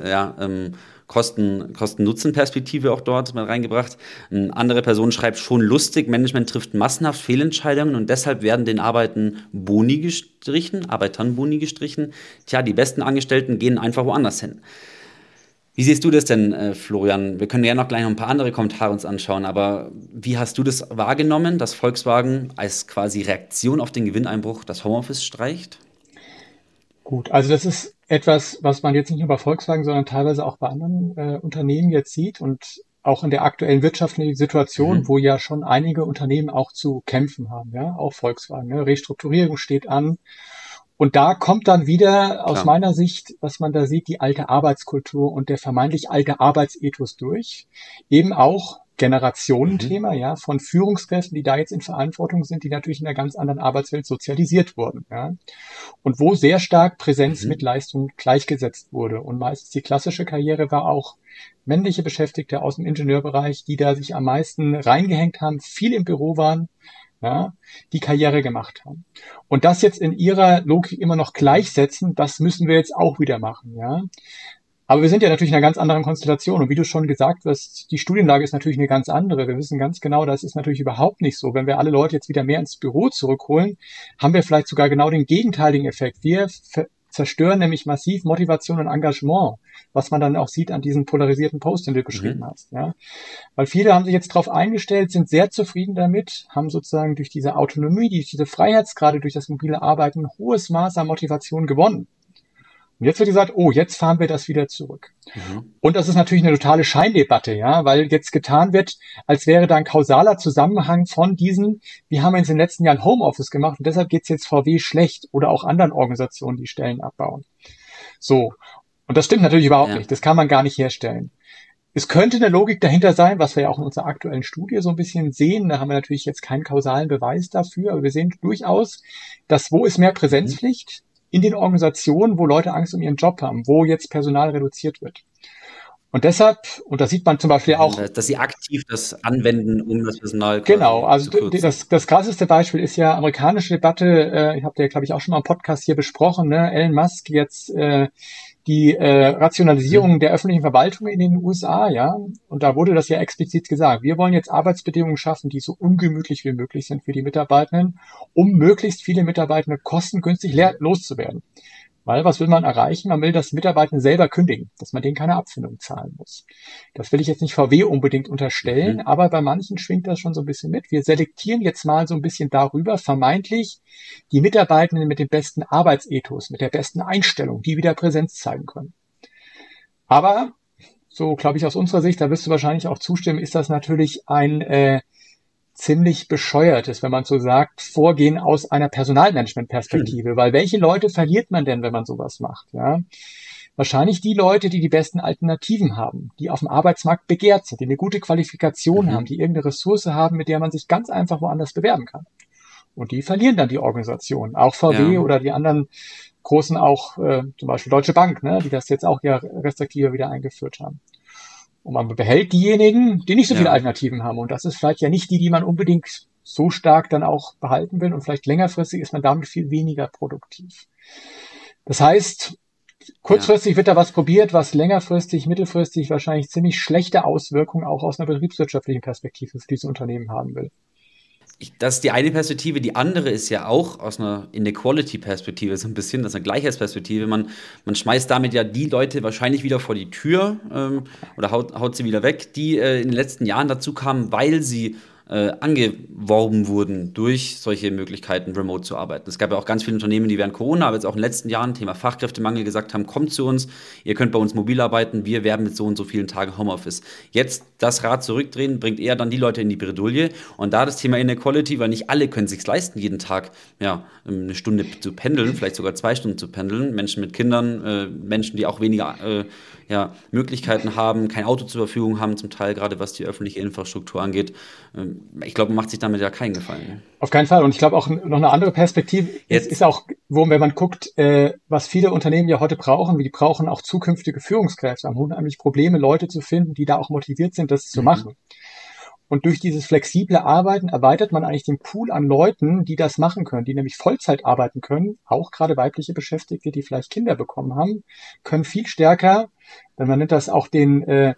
Kosten-Nutzen-Perspektive auch dort mal reingebracht. Eine andere Person schreibt, schon lustig, Management trifft massenhaft Fehlentscheidungen und deshalb werden den Arbeitern Boni gestrichen. Tja, die besten Angestellten gehen einfach woanders hin. Wie siehst du das denn, Florian? Wir können ja noch gleich noch ein paar andere Kommentare uns anschauen, aber wie hast du das wahrgenommen, dass Volkswagen als quasi Reaktion auf den Gewinneinbruch das Homeoffice streicht? Gut, also das ist etwas, was man jetzt nicht nur bei Volkswagen, sondern teilweise auch bei anderen Unternehmen jetzt sieht und auch in der aktuellen wirtschaftlichen Situation, wo ja schon einige Unternehmen auch zu kämpfen haben, ja, auch Volkswagen, ne? Restrukturierung steht an. Und da kommt dann wieder aus meiner Sicht, was man da sieht, die alte Arbeitskultur und der vermeintlich alte Arbeitsethos durch. Eben auch Generationenthema, ja, von Führungskräften, die da jetzt in Verantwortung sind, die natürlich in einer ganz anderen Arbeitswelt sozialisiert wurden, ja. Und wo sehr stark Präsenz mit Leistung gleichgesetzt wurde. Und meistens die klassische Karriere war auch männliche Beschäftigte aus dem Ingenieurbereich, die da sich am meisten reingehängt haben, viel im Büro waren, ja, die Karriere gemacht haben. Und das jetzt in ihrer Logik immer noch gleichsetzen, das müssen wir jetzt auch wieder machen, ja. Aber wir sind ja natürlich in einer ganz anderen Konstellation. Und wie du schon gesagt hast, die Studienlage ist natürlich eine ganz andere. Wir wissen ganz genau, das ist natürlich überhaupt nicht so. Wenn wir alle Leute jetzt wieder mehr ins Büro zurückholen, haben wir vielleicht sogar genau den gegenteiligen Effekt. Wir zerstören nämlich massiv Motivation und Engagement, was man dann auch sieht an diesen polarisierten Post, den du geschrieben hast. Ja. Weil viele haben sich jetzt darauf eingestellt, sind sehr zufrieden damit, haben sozusagen durch diese Autonomie, durch diese Freiheitsgrade, durch das mobile Arbeiten ein hohes Maß an Motivation gewonnen. Und jetzt wird gesagt, oh, jetzt fahren wir das wieder zurück. Und das ist natürlich eine totale Scheindebatte, ja, weil jetzt getan wird, als wäre da ein kausaler Zusammenhang von diesen, wir haben jetzt in den letzten Jahren Homeoffice gemacht und deshalb geht's jetzt VW schlecht oder auch anderen Organisationen, die Stellen abbauen. So. Und das stimmt natürlich überhaupt nicht. Das kann man gar nicht herstellen. Es könnte eine Logik dahinter sein, was wir ja auch in unserer aktuellen Studie so ein bisschen sehen. Da haben wir natürlich jetzt keinen kausalen Beweis dafür, aber wir sehen durchaus, dass wo ist mehr Präsenzpflicht? In den Organisationen, wo Leute Angst um ihren Job haben, wo jetzt Personal reduziert wird. Und deshalb, und das sieht man zum Beispiel auch, dass sie aktiv das anwenden, um das Personal genau, also das krasseste Beispiel ist ja amerikanische Debatte, ich habe ja, glaube ich, auch schon mal im Podcast hier besprochen, ne? Elon Musk jetzt die Rationalisierung der öffentlichen Verwaltung in den USA, ja, und da wurde das ja explizit gesagt. Wir wollen jetzt Arbeitsbedingungen schaffen, die so ungemütlich wie möglich sind für die Mitarbeitenden, um möglichst viele Mitarbeitende kostengünstig loszuwerden. Weil, was will man erreichen? Man will, dass Mitarbeitende selber kündigen, dass man denen keine Abfindung zahlen muss. Das will ich jetzt nicht VW unbedingt unterstellen, aber bei manchen schwingt das schon so ein bisschen mit. Wir selektieren jetzt mal so ein bisschen darüber, vermeintlich die Mitarbeitenden mit dem besten Arbeitsethos, mit der besten Einstellung, die wieder Präsenz zeigen können. Aber, so glaube ich aus unserer Sicht, da wirst du wahrscheinlich auch zustimmen, ist das natürlich ein ziemlich bescheuertes, wenn man so sagt, Vorgehen aus einer Personalmanagement-Perspektive. Weil welche Leute verliert man denn, wenn man sowas macht? Ja? Wahrscheinlich die Leute, die die besten Alternativen haben, die auf dem Arbeitsmarkt begehrt sind, die eine gute Qualifikation haben, die irgendeine Ressource haben, mit der man sich ganz einfach woanders bewerben kann. Und die verlieren dann die Organisation. Auch VW oder die anderen großen auch, zum Beispiel Deutsche Bank, ne, die das jetzt auch ja restriktiver wieder eingeführt haben. Und man behält diejenigen, die nicht so viele Alternativen haben. Und das ist vielleicht ja nicht die man unbedingt so stark dann auch behalten will. Und vielleicht längerfristig ist man damit viel weniger produktiv. Das heißt, kurzfristig wird da was probiert, was längerfristig, mittelfristig wahrscheinlich ziemlich schlechte Auswirkungen auch aus einer betriebswirtschaftlichen Perspektive für diese Unternehmen haben will. Das ist die eine Perspektive. Die andere ist ja auch aus einer Inequality-Perspektive so ein bisschen, das ist eine Gleichheitsperspektive. Man schmeißt damit ja die Leute wahrscheinlich wieder vor die Tür oder haut sie wieder weg, die in den letzten Jahren dazu kamen, weil sie angeworben wurden durch solche Möglichkeiten, remote zu arbeiten. Es gab ja auch ganz viele Unternehmen, die während Corona, aber jetzt auch in den letzten Jahren, Thema Fachkräftemangel, gesagt haben, kommt zu uns, ihr könnt bei uns mobil arbeiten, wir werben mit so und so vielen Tagen Homeoffice. Jetzt das Rad zurückdrehen, bringt eher dann die Leute in die Bredouille. Und da das Thema Inequality, weil nicht alle können es sich leisten, jeden Tag eine Stunde zu pendeln, vielleicht sogar 2 Stunden zu pendeln. Menschen mit Kindern, Menschen, die auch weniger Möglichkeiten haben, kein Auto zur Verfügung haben, zum Teil gerade was die öffentliche Infrastruktur angeht. Ich glaube, man macht sich damit ja keinen Gefallen. Auf keinen Fall. Und ich glaube auch noch eine andere Perspektive ist auch, wenn man guckt, was viele Unternehmen ja heute brauchen, die brauchen auch zukünftige Führungskräfte, haben unheimlich Probleme, Leute zu finden, die da auch motiviert sind, das zu machen. Und durch dieses flexible Arbeiten erweitert man eigentlich den Pool an Leuten, die das machen können, die nämlich Vollzeit arbeiten können, auch gerade weibliche Beschäftigte, die vielleicht Kinder bekommen haben, können viel stärker, wenn man nennt das auch den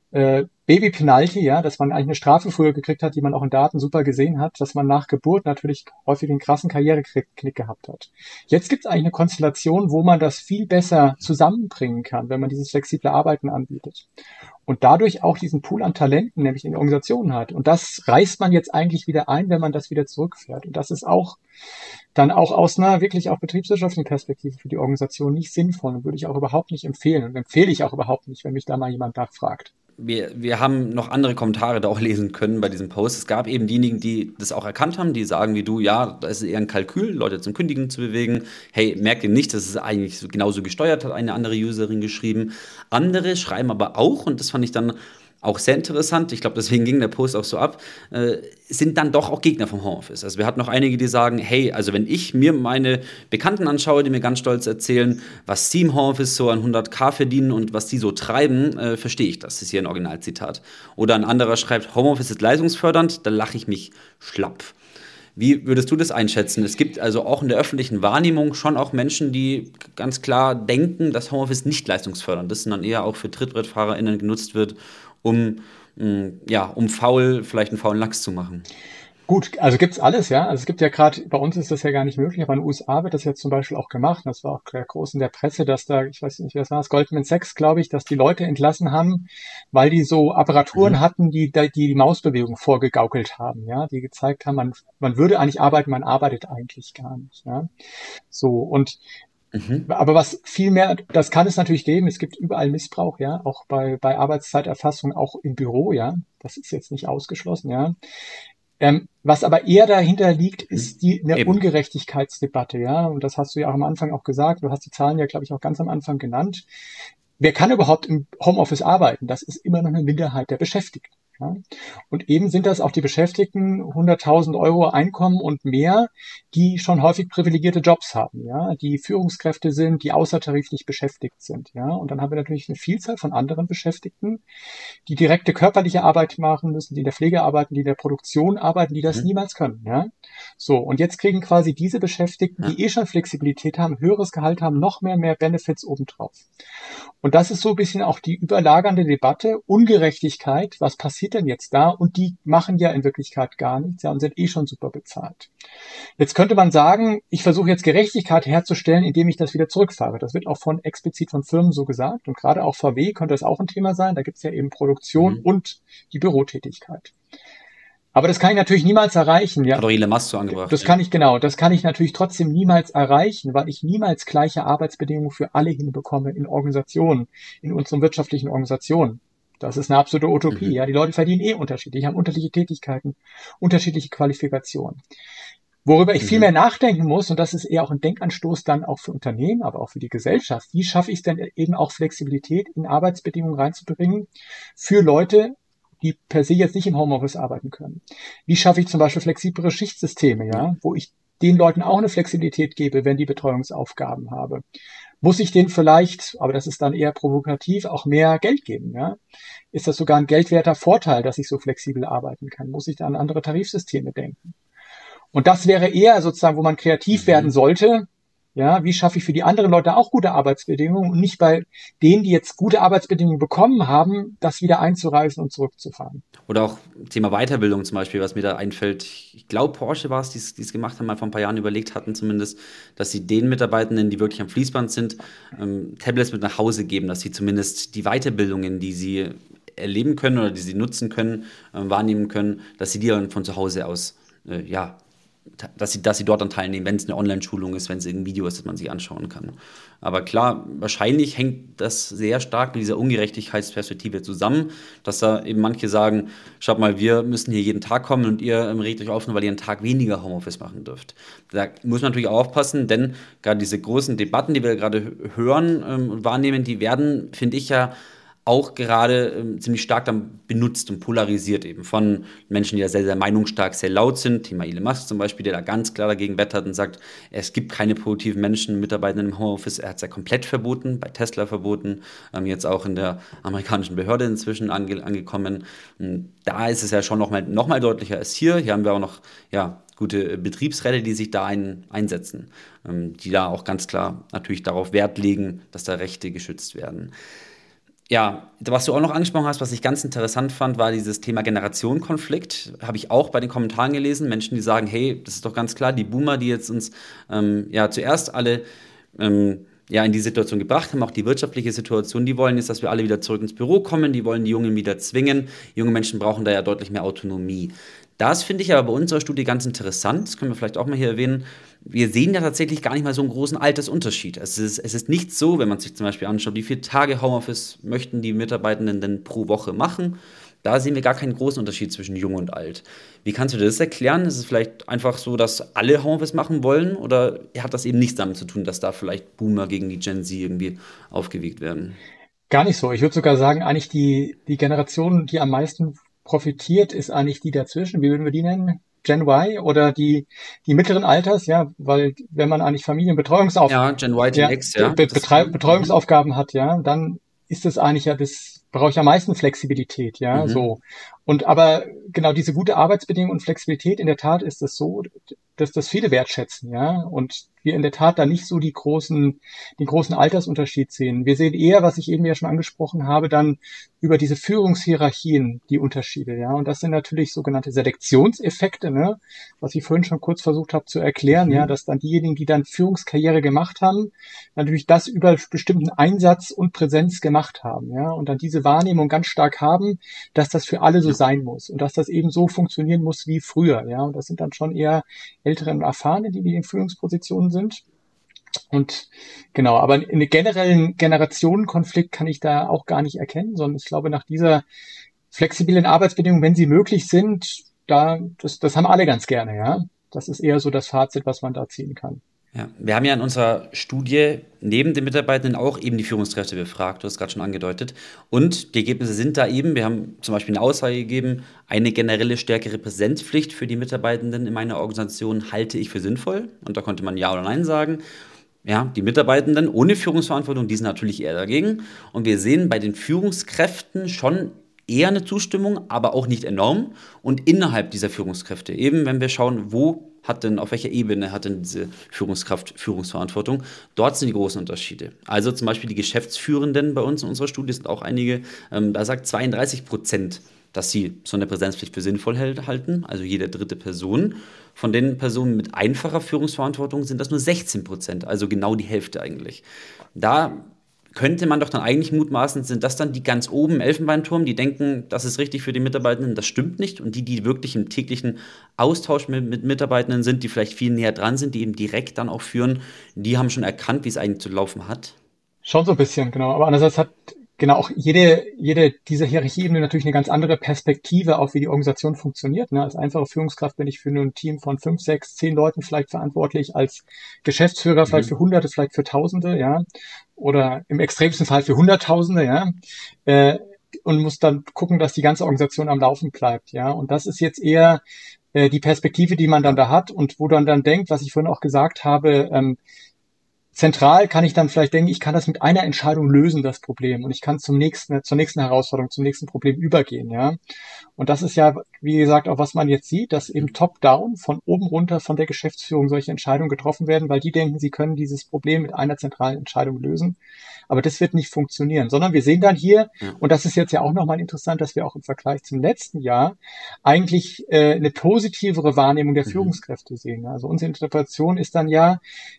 Baby-Penalty, dass man eigentlich eine Strafe früher gekriegt hat, die man auch in Daten super gesehen hat, dass man nach Geburt natürlich häufig einen krassen Karriereknick gehabt hat. Jetzt gibt es eigentlich eine Konstellation, wo man das viel besser zusammenbringen kann, wenn man dieses flexible Arbeiten anbietet. Und dadurch auch diesen Pool an Talenten, nämlich in Organisationen hat. Und das reißt man jetzt eigentlich wieder ein, wenn man das wieder zurückfährt. Und das ist auch dann auch aus einer wirklich auch betriebswirtschaftlichen Perspektive für die Organisation nicht sinnvoll und würde ich auch überhaupt nicht empfehlen und empfehle ich auch überhaupt nicht, wenn mich da mal jemand nachfragt. Wir haben noch andere Kommentare da auch lesen können bei diesem Post. Es gab eben diejenigen, die das auch erkannt haben, die sagen wie du, ja, da ist eher ein Kalkül, Leute zum Kündigen zu bewegen. Hey, merkt ihr nicht, das ist eigentlich genauso gesteuert, hat eine andere Userin geschrieben. Andere schreiben aber auch, und das fand ich dann auch sehr interessant, ich glaube, deswegen ging der Post auch so ab, sind dann doch auch Gegner vom Homeoffice. Also wir hatten noch einige, die sagen, hey, also wenn ich mir meine Bekannten anschaue, die mir ganz stolz erzählen, was sie im Homeoffice so an 100.000 verdienen und was die so treiben, verstehe ich das. Das ist hier ein Originalzitat. Oder ein anderer schreibt, Homeoffice ist leistungsfördernd, da lache ich mich schlapp. Wie würdest du das einschätzen? Es gibt also auch in der öffentlichen Wahrnehmung schon auch Menschen, die ganz klar denken, dass Homeoffice nicht leistungsfördernd ist, sondern eher auch für TrittbrettfahrerInnen genutzt wird, um vielleicht einen faulen Lachs zu machen. Gut, also gibt's alles, ja. Also es gibt ja gerade, bei uns ist das ja gar nicht möglich, aber in den USA wird das jetzt zum Beispiel auch gemacht. Das war auch groß in der Presse, dass da, ich weiß nicht, was war das, Goldman Sachs, glaube ich, dass die Leute entlassen haben, weil die so Apparaturen hatten, die Mausbewegung vorgegaukelt haben, ja, die gezeigt haben, man würde eigentlich arbeiten, man arbeitet eigentlich gar nicht, ja. So, und aber was viel mehr, das kann es natürlich geben, es gibt überall Missbrauch, ja, auch bei Arbeitszeiterfassung, auch im Büro, ja, das ist jetzt nicht ausgeschlossen, ja. Was aber eher dahinter liegt, ist eine Ungerechtigkeitsdebatte, ja, und das hast du ja auch am Anfang auch gesagt, du hast die Zahlen ja, glaube ich, auch ganz am Anfang genannt. Wer kann überhaupt im Homeoffice arbeiten? Das ist immer noch eine Minderheit der Beschäftigten. Ja. Und eben sind das auch die Beschäftigten 100.000 Euro Einkommen und mehr, die schon häufig privilegierte Jobs haben, ja, die Führungskräfte sind, die außertariflich beschäftigt sind, ja. Und dann haben wir natürlich eine Vielzahl von anderen Beschäftigten, die direkte körperliche Arbeit machen müssen, die in der Pflege arbeiten, die in der Produktion arbeiten, die das niemals können, ja. So, und jetzt kriegen quasi diese Beschäftigten, die schon Flexibilität haben, höheres Gehalt haben, noch mehr Benefits obendrauf. Und das ist so ein bisschen auch die überlagernde Debatte, Ungerechtigkeit, was passiert denn jetzt da? Und die machen ja in Wirklichkeit gar nichts, ja, und sind schon super bezahlt. Jetzt könnte man sagen, ich versuche jetzt Gerechtigkeit herzustellen, indem ich das wieder zurückfahre. Das wird auch explizit von Firmen so gesagt. Und gerade auch VW könnte das auch ein Thema sein. Da gibt es ja eben Produktion und die Bürotätigkeit. Aber das kann ich natürlich niemals erreichen. Ja. Hat auch Elon Musk so angebracht. Das kann ich natürlich trotzdem niemals erreichen, weil ich niemals gleiche Arbeitsbedingungen für alle hinbekomme in Organisationen, in unseren wirtschaftlichen Organisationen. Das ist eine absolute Utopie. Ja, die Leute verdienen unterschiedlich, haben unterschiedliche Tätigkeiten, unterschiedliche Qualifikationen. Worüber ich viel mehr nachdenken muss, und das ist eher auch ein Denkanstoß dann auch für Unternehmen, aber auch für die Gesellschaft. Wie schaffe ich es denn eben auch Flexibilität in Arbeitsbedingungen reinzubringen für Leute, die per se jetzt nicht im Homeoffice arbeiten können? Wie schaffe ich zum Beispiel flexiblere Schichtsysteme, ja, wo ich den Leuten auch eine Flexibilität gebe, wenn die Betreuungsaufgaben habe? Muss ich denen vielleicht, aber das ist dann eher provokativ, auch mehr Geld geben, ja? Ist das sogar ein geldwerter Vorteil, dass ich so flexibel arbeiten kann? Muss ich da an andere Tarifsysteme denken? Und das wäre eher sozusagen, wo man kreativ werden sollte, Ja, wie schaffe ich für die anderen Leute auch gute Arbeitsbedingungen und nicht bei denen, die jetzt gute Arbeitsbedingungen bekommen haben, das wieder einzureißen und zurückzufahren. Oder auch Thema Weiterbildung zum Beispiel, was mir da einfällt. Ich glaube, Porsche war es, die es gemacht haben, mal vor ein paar Jahren überlegt hatten zumindest, dass sie den Mitarbeitenden, die wirklich am Fließband sind, Tablets mit nach Hause geben, dass sie zumindest die Weiterbildungen, die sie erleben können oder die sie nutzen können, wahrnehmen können, dass sie die dann von zu Hause aus, ja, dass sie dort dann teilnehmen, wenn es eine Online-Schulung ist, wenn es ein Video ist, das man sich anschauen kann. Aber klar, wahrscheinlich hängt das sehr stark mit dieser Ungerechtigkeitsperspektive zusammen, dass da eben manche sagen, schaut mal, wir müssen hier jeden Tag kommen und ihr regt euch auf, nur weil ihr einen Tag weniger Homeoffice machen dürft. Da muss man natürlich auch aufpassen, denn gerade diese großen Debatten, die wir gerade hören und wahrnehmen, die werden, finde ich ja, auch gerade ziemlich stark dann benutzt und polarisiert eben von Menschen, die ja sehr, sehr meinungsstark, sehr laut sind. Thema Elon Musk zum Beispiel, der da ganz klar dagegen wettert und sagt, es gibt keine produktiven Menschen, Mitarbeitenden im Homeoffice. Er hat es ja komplett verboten, bei Tesla verboten, jetzt auch in der amerikanischen Behörde inzwischen angekommen. Und da ist es ja schon noch mal deutlicher als hier. Hier haben wir auch noch, ja, gute Betriebsräte, die sich da einsetzen, die da auch ganz klar natürlich darauf Wert legen, dass da Rechte geschützt werden. Ja, was du auch noch angesprochen hast, was ich ganz interessant fand, war dieses Thema Generationenkonflikt. Habe ich auch bei den Kommentaren gelesen. Menschen, die sagen, hey, das ist doch ganz klar, die Boomer, die jetzt uns ja zuerst alle ja in die Situation gebracht haben, auch die wirtschaftliche Situation, die wollen jetzt, dass wir alle wieder zurück ins Büro kommen, die wollen die Jungen wieder zwingen. Junge Menschen brauchen da ja deutlich mehr Autonomie. Das finde ich aber bei unserer Studie ganz interessant, das können wir vielleicht auch mal hier erwähnen. Wir sehen ja tatsächlich gar nicht mal so einen großen Altersunterschied. Es ist nicht so, wenn man sich zum Beispiel anschaut, wie viele Tage Homeoffice möchten die Mitarbeitenden denn pro Woche machen. Da sehen wir gar keinen großen Unterschied zwischen jung und alt. Wie kannst du dir das erklären? Ist es vielleicht einfach so, dass alle Homeoffice machen wollen? Oder hat das eben nichts damit zu tun, dass da vielleicht Boomer gegen die Gen Z irgendwie aufgewiegt werden? Gar nicht so. Ich würde sogar sagen, eigentlich die Generation, die am meisten profitiert, ist eigentlich die dazwischen. Wie würden wir die nennen? Gen Y oder die mittleren Alters, ja, weil wenn man eigentlich Ja, Gen Y, Gen ja, X, ja. Betreuungsaufgaben hat, ja, dann ist es eigentlich ja das brauche ich am meisten Flexibilität, ja, Mhm. so. Und aber genau diese gute Arbeitsbedingungen und Flexibilität, in der Tat ist es so, dass das viele wertschätzen, ja, und wir in der Tat da nicht so den großen Altersunterschied sehen. Wir sehen eher, was ich eben ja schon angesprochen habe, dann über diese Führungshierarchien die Unterschiede, ja. Und das sind natürlich sogenannte Selektionseffekte, ne, was ich vorhin schon kurz versucht habe zu erklären, ja, Mhm. dass dann diejenigen, die dann Führungskarriere gemacht haben, natürlich das über bestimmten Einsatz und Präsenz gemacht haben, ja, und dann diese Wahrnehmung ganz stark haben, dass das für alle so Ja. sein muss und dass das eben so funktionieren muss wie früher, ja, und das sind dann schon eher Ältere und Erfahrene, die in Führungspositionen sind. Und genau, aber einen generellen Generationenkonflikt kann ich da auch gar nicht erkennen, sondern ich glaube, nach dieser flexiblen Arbeitsbedingungen, wenn sie möglich sind, das haben alle ganz gerne, ja. Das ist eher so das Fazit, was man da ziehen kann. Ja, wir haben ja in unserer Studie neben den Mitarbeitenden auch eben die Führungskräfte befragt, du hast gerade schon angedeutet. Und die Ergebnisse sind da eben, wir haben zum Beispiel eine Aussage gegeben, eine generelle stärkere Präsenzpflicht für die Mitarbeitenden in meiner Organisation halte ich für sinnvoll. Und da konnte man Ja oder Nein sagen. Ja, die Mitarbeitenden ohne Führungsverantwortung, die sind natürlich eher dagegen. Und wir sehen bei den Führungskräften schon eher eine Zustimmung, aber auch nicht enorm. Und innerhalb dieser Führungskräfte, eben wenn wir schauen, auf welcher Ebene hat denn diese Führungskraft Führungsverantwortung, dort sind die großen Unterschiede. Also zum Beispiel die Geschäftsführenden bei uns in unserer Studie sind auch einige, da sagt 32%, dass sie so eine Präsenzpflicht für sinnvoll halten, also jede dritte Person. Von den Personen mit einfacher Führungsverantwortung sind das nur 16%, also genau die Hälfte eigentlich. Da könnte man doch dann eigentlich mutmaßen, sind das dann die ganz oben im Elfenbeinturm, die denken, das ist richtig für die Mitarbeitenden, das stimmt nicht. Und die, die wirklich im täglichen Austausch mit Mitarbeitenden sind, die vielleicht viel näher dran sind, die eben direkt dann auch führen, die haben schon erkannt, wie es eigentlich zu laufen hat. Schon so ein bisschen, genau. Aber andererseits hat genau auch jede dieser Hierarchieebene natürlich eine ganz andere Perspektive auf, wie die Organisation funktioniert. Ne? Als einfache Führungskraft bin ich für ein Team von 5, 6, 10 Leuten vielleicht verantwortlich, als Geschäftsführer vielleicht für Mhm. Hunderte, vielleicht für Tausende, ja. Oder im extremsten Fall für Hunderttausende, ja. Äh, und muss dann gucken, dass die ganze Organisation am Laufen bleibt, ja. Und das ist jetzt eher die Perspektive, die man dann Ja. da hat und wo dann denkt, was ich vorhin auch gesagt habe, zentral kann ich dann vielleicht denken, ich kann das mit einer Entscheidung lösen, das Problem, und ich kann zur nächsten Herausforderung, zum nächsten Problem übergehen, ja. Und das ist ja, wie gesagt, auch was man jetzt sieht, dass eben top-down, von oben runter, von der Geschäftsführung solche Entscheidungen getroffen werden, weil die denken, sie können dieses Problem mit einer zentralen Entscheidung lösen. Aber das wird nicht funktionieren, sondern wir sehen dann hier, und das ist jetzt ja auch nochmal interessant, dass wir auch im Vergleich zum letzten Jahr eigentlich eine positivere Wahrnehmung der Führungskräfte sehen. Also unsere Interpretation ist dann ja,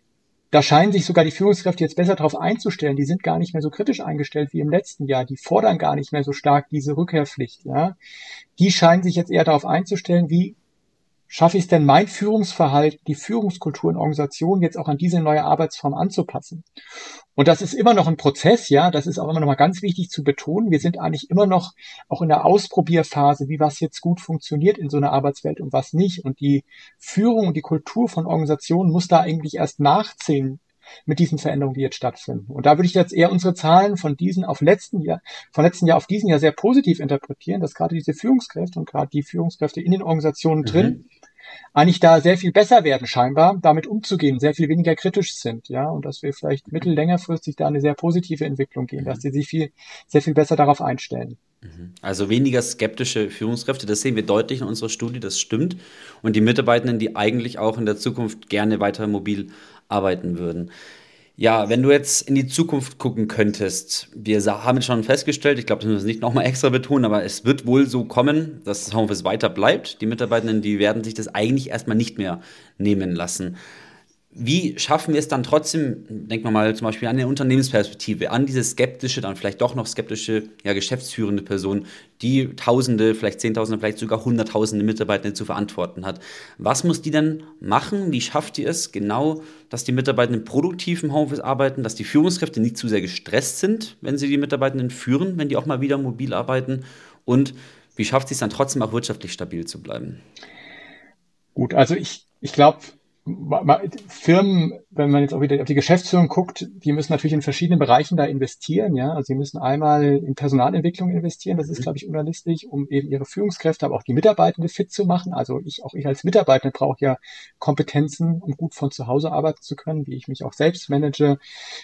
da scheinen sich sogar die Führungskräfte jetzt besser darauf einzustellen. Die sind gar nicht mehr so kritisch eingestellt wie im letzten Jahr. Die fordern gar nicht mehr so stark diese Rückkehrpflicht. Ja, die scheinen sich jetzt eher darauf einzustellen, wie schaffe ich es denn, mein Führungsverhalten, die Führungskultur in Organisationen jetzt auch an diese neue Arbeitsform anzupassen. Und das ist immer noch ein Prozess, ja, das ist auch immer noch mal ganz wichtig zu betonen. Wir sind eigentlich immer noch auch in der Ausprobierphase, wie was jetzt gut funktioniert in so einer Arbeitswelt und was nicht. Und die Führung und die Kultur von Organisationen muss da eigentlich erst nachziehen mit diesen Veränderungen, die jetzt stattfinden. Und da würde ich jetzt eher unsere Zahlen von letzten Jahr auf diesen Jahr sehr positiv interpretieren, dass gerade diese Führungskräfte und gerade die Führungskräfte in den Organisationen drin eigentlich da sehr viel besser werden, scheinbar, damit umzugehen, sehr viel weniger kritisch sind, ja, und dass wir vielleicht längerfristig da eine sehr positive Entwicklung gehen, dass die sich sehr viel besser darauf einstellen. Also weniger skeptische Führungskräfte, das sehen wir deutlich in unserer Studie, das stimmt. Und die Mitarbeitenden, die eigentlich auch in der Zukunft gerne weiter mobil arbeiten würden. Ja, wenn du jetzt in die Zukunft gucken könntest, wir haben jetzt schon festgestellt, ich glaube, das müssen wir nicht nochmal extra betonen, aber es wird wohl so kommen, dass das Homeoffice weiter bleibt. Die Mitarbeitenden, die werden sich das eigentlich erstmal nicht mehr nehmen lassen. Wie schaffen wir es dann trotzdem, denken wir mal zum Beispiel an eine Unternehmensperspektive, an diese skeptische, dann vielleicht doch noch skeptische, ja, geschäftsführende Person, die Tausende, vielleicht Zehntausende, vielleicht sogar Hunderttausende Mitarbeitende zu verantworten hat. Was muss die denn machen? Wie schafft die es genau, dass die Mitarbeitenden produktiv im Homeoffice arbeiten, dass die Führungskräfte nicht zu sehr gestresst sind, wenn sie die Mitarbeitenden führen, wenn die auch mal wieder mobil arbeiten? Und wie schafft sie es dann trotzdem auch wirtschaftlich stabil zu bleiben? Gut, also ich glaube, Firmen, wenn man jetzt auch wieder auf die Geschäftsführung guckt, die müssen natürlich in verschiedenen Bereichen da investieren, ja. Also sie müssen einmal in Personalentwicklung investieren, das ist, glaube ich, unerlässlich, um eben ihre Führungskräfte, aber auch die Mitarbeitende fit zu machen. Also ich als Mitarbeiter brauche ja Kompetenzen, um gut von zu Hause arbeiten zu können, wie ich mich auch selbst manage,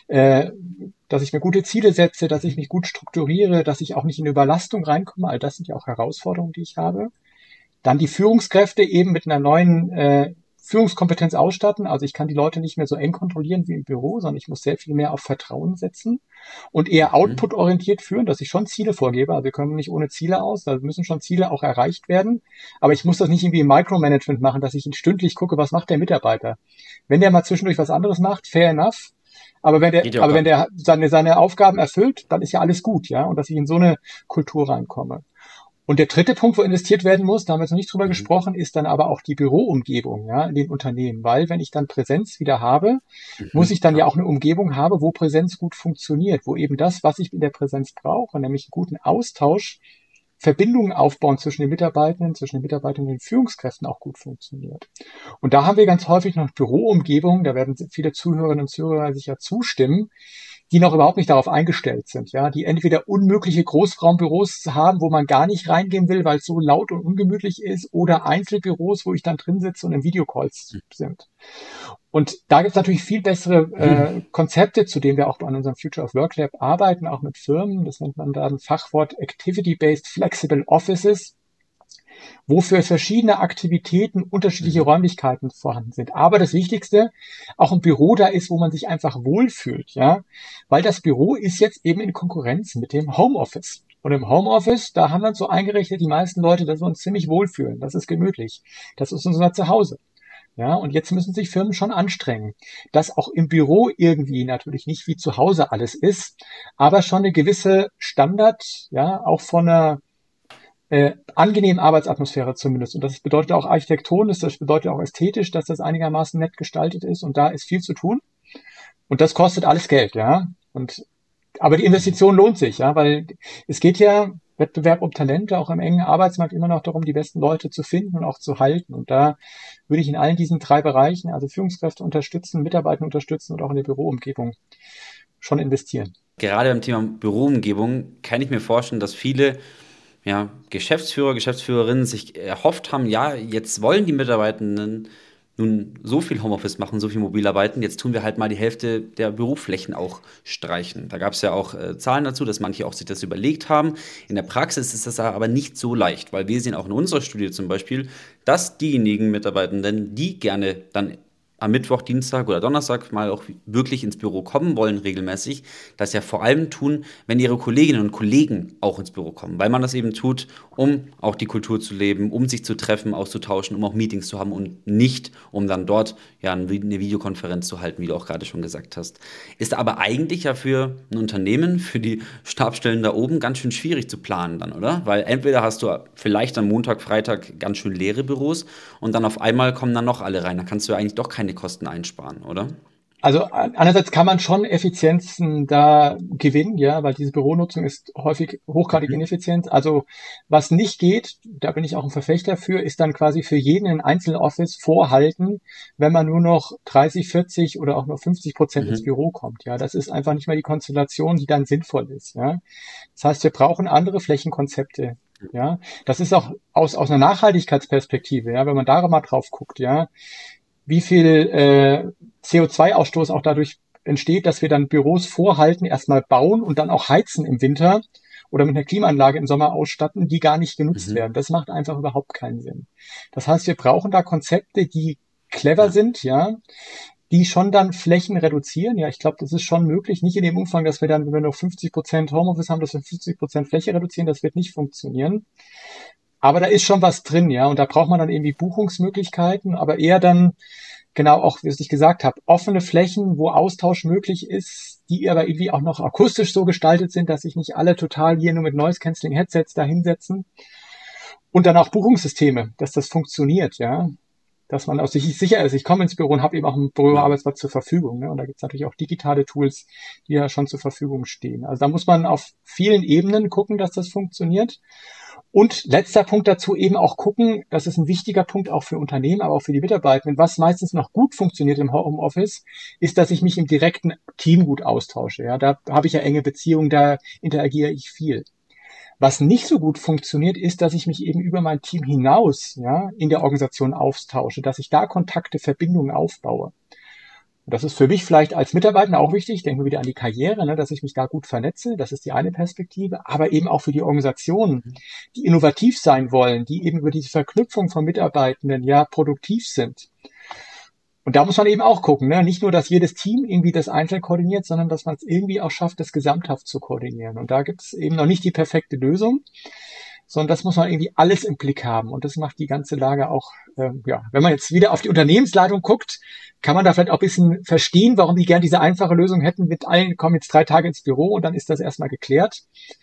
dass ich mir gute Ziele setze, dass ich mich gut strukturiere, dass ich auch nicht in Überlastung reinkomme. All das sind ja auch Herausforderungen, die ich habe. Dann die Führungskräfte eben mit einer neuen Führungskompetenz ausstatten. Also ich kann die Leute nicht mehr so eng kontrollieren wie im Büro, sondern ich muss sehr viel mehr auf Vertrauen setzen und eher output-orientiert führen, dass ich schon Ziele vorgebe. Also wir können nicht ohne Ziele aus, da müssen schon Ziele auch erreicht werden. Aber ich muss das nicht irgendwie im Micromanagement machen, dass ich stündlich gucke, was macht der Mitarbeiter. Wenn der mal zwischendurch was anderes macht, fair enough. Aber wenn der seine Aufgaben erfüllt, dann ist ja alles gut, ja. Und dass ich in so eine Kultur reinkomme. Und der dritte Punkt, wo investiert werden muss, da haben wir jetzt noch nicht drüber gesprochen, ist dann aber auch die Büroumgebung, ja, in den Unternehmen. Weil wenn ich dann Präsenz wieder habe, muss ich dann ja auch eine Umgebung haben, wo Präsenz gut funktioniert, wo eben das, was ich in der Präsenz brauche, nämlich einen guten Austausch, Verbindungen aufbauen zwischen den Mitarbeitenden und den Führungskräften auch gut funktioniert. Und da haben wir ganz häufig noch Büroumgebungen, da werden viele Zuhörerinnen und Zuhörer sicher zustimmen, die noch überhaupt nicht darauf eingestellt sind, ja, die entweder unmögliche Großraumbüros haben, wo man gar nicht reingehen will, weil es so laut und ungemütlich ist, oder Einzelbüros, wo ich dann drin sitze und in Videocalls sind. Und da gibt es natürlich viel bessere Konzepte, zu denen wir auch an unserem Future of Work Lab arbeiten, auch mit Firmen. Das nennt man da ein Fachwort Activity-Based Flexible Offices, wo für verschiedene Aktivitäten unterschiedliche Räumlichkeiten vorhanden sind. Aber das Wichtigste, auch ein Büro da ist, wo man sich einfach wohlfühlt, ja, weil das Büro ist jetzt eben in Konkurrenz mit dem Homeoffice. Und im Homeoffice, da haben wir uns so eingerechnet, die meisten Leute, dass wir uns ziemlich wohlfühlen. Das ist gemütlich. Das ist unser Zuhause. Ja, und jetzt müssen sich Firmen schon anstrengen, dass auch im Büro irgendwie natürlich nicht wie zu Hause alles ist, aber schon eine gewisse Standard, ja, auch von einer angenehmen Arbeitsatmosphäre zumindest. Und das bedeutet auch architektonisch, das bedeutet auch ästhetisch, dass das einigermaßen nett gestaltet ist. Und da ist viel zu tun. Und das kostet alles Geld, ja. Aber die Investition lohnt sich, ja, weil es geht ja, Wettbewerb um Talente, auch im engen Arbeitsmarkt, immer noch darum, die besten Leute zu finden und auch zu halten. Und da würde ich in allen diesen 3 Bereichen, also Führungskräfte unterstützen, Mitarbeiter unterstützen und auch in der Büroumgebung schon investieren. Gerade beim Thema Büroumgebung kann ich mir vorstellen, dass viele Geschäftsführer, Geschäftsführerinnen sich erhofft haben, ja, jetzt wollen die Mitarbeitenden nun so viel Homeoffice machen, so viel mobil arbeiten, jetzt tun wir halt mal die Hälfte der Büroflächen auch streichen. Da gab es ja auch Zahlen dazu, dass manche auch sich das überlegt haben. In der Praxis ist das aber nicht so leicht, weil wir sehen auch in unserer Studie zum Beispiel, dass diejenigen Mitarbeitenden, die gerne dann am Mittwoch, Dienstag oder Donnerstag mal auch wirklich ins Büro kommen wollen, regelmäßig, das ja vor allem tun, wenn ihre Kolleginnen und Kollegen auch ins Büro kommen, weil man das eben tut, um auch die Kultur zu leben, um sich zu treffen, auszutauschen, um auch Meetings zu haben und nicht, um dann dort ja eine Videokonferenz zu halten, wie du auch gerade schon gesagt hast. Ist aber eigentlich ja für ein Unternehmen, für die Stabsstellen da oben ganz schön schwierig zu planen dann, oder? Weil entweder hast du vielleicht am Montag, Freitag ganz schön leere Büros und dann auf einmal kommen dann noch alle rein. Da kannst du ja eigentlich doch keine Kosten einsparen, oder? Also einerseits kann man schon Effizienzen da gewinnen, ja, weil diese Büronutzung ist häufig hochgradig ineffizient. Also was nicht geht, da bin ich auch ein Verfechter für, ist dann quasi für jeden ein Einzeloffice vorhalten, wenn man nur noch 30, 40 oder auch nur 50% ins Büro kommt. Ja, das ist einfach nicht mehr die Konstellation, die dann sinnvoll ist. Ja, das heißt, wir brauchen andere Flächenkonzepte. Ja, das ist auch aus einer Nachhaltigkeitsperspektive, ja, wenn man da mal drauf guckt, ja, wie viel CO2-Ausstoß auch dadurch entsteht, dass wir dann Büros vorhalten, erstmal bauen und dann auch heizen im Winter oder mit einer Klimaanlage im Sommer ausstatten, die gar nicht genutzt werden. Das macht einfach überhaupt keinen Sinn. Das heißt, wir brauchen da Konzepte, die clever sind, ja, die schon dann Flächen reduzieren. Ja, ich glaube, das ist schon möglich. Nicht in dem Umfang, dass wir dann, wenn wir noch 50% Homeoffice haben, dass wir 50% Fläche reduzieren. Das wird nicht funktionieren. Aber da ist schon was drin, ja, und da braucht man dann irgendwie Buchungsmöglichkeiten, aber eher dann, genau auch, wie ich gesagt habe, offene Flächen, wo Austausch möglich ist, die aber irgendwie auch noch akustisch so gestaltet sind, dass sich nicht alle total hier nur mit Noise-Canceling-Headsets da hinsetzen. Und dann auch Buchungssysteme, dass das funktioniert, ja, dass man auch sich sicher ist, ich komme ins Büro und habe eben auch einen Büroarbeitsplatz zur Verfügung, ne? Und da gibt es natürlich auch digitale Tools, die ja schon zur Verfügung stehen. Also da muss man auf vielen Ebenen gucken, dass das funktioniert. Und letzter Punkt dazu eben auch gucken, das ist ein wichtiger Punkt auch für Unternehmen, aber auch für die Mitarbeitenden. Was meistens noch gut funktioniert im Homeoffice, ist, dass ich mich im direkten Team gut austausche. Ja, da habe ich ja enge Beziehungen, da interagiere ich viel. Was nicht so gut funktioniert, ist, dass ich mich eben über mein Team hinaus, ja, in der Organisation austausche, dass ich da Kontakte, Verbindungen aufbaue. Das ist für mich vielleicht als Mitarbeiter auch wichtig, denken wir wieder an die Karriere, ne, dass ich mich da gut vernetze, das ist die eine Perspektive, aber eben auch für die Organisationen, die innovativ sein wollen, die eben über diese Verknüpfung von Mitarbeitenden ja produktiv sind. Und da muss man eben auch gucken, ne, nicht nur, dass jedes Team irgendwie das einzeln koordiniert, sondern dass man es irgendwie auch schafft, das gesamthaft zu koordinieren. Und da gibt es eben noch nicht die perfekte Lösung, sondern das muss man irgendwie alles im Blick haben. Und das macht die ganze Lage auch, ja, wenn man jetzt wieder auf die Unternehmensleitung guckt, kann man da vielleicht auch ein bisschen verstehen, warum die gern diese einfache Lösung hätten, mit allen kommen jetzt 3 Tage ins Büro und dann ist das erstmal geklärt.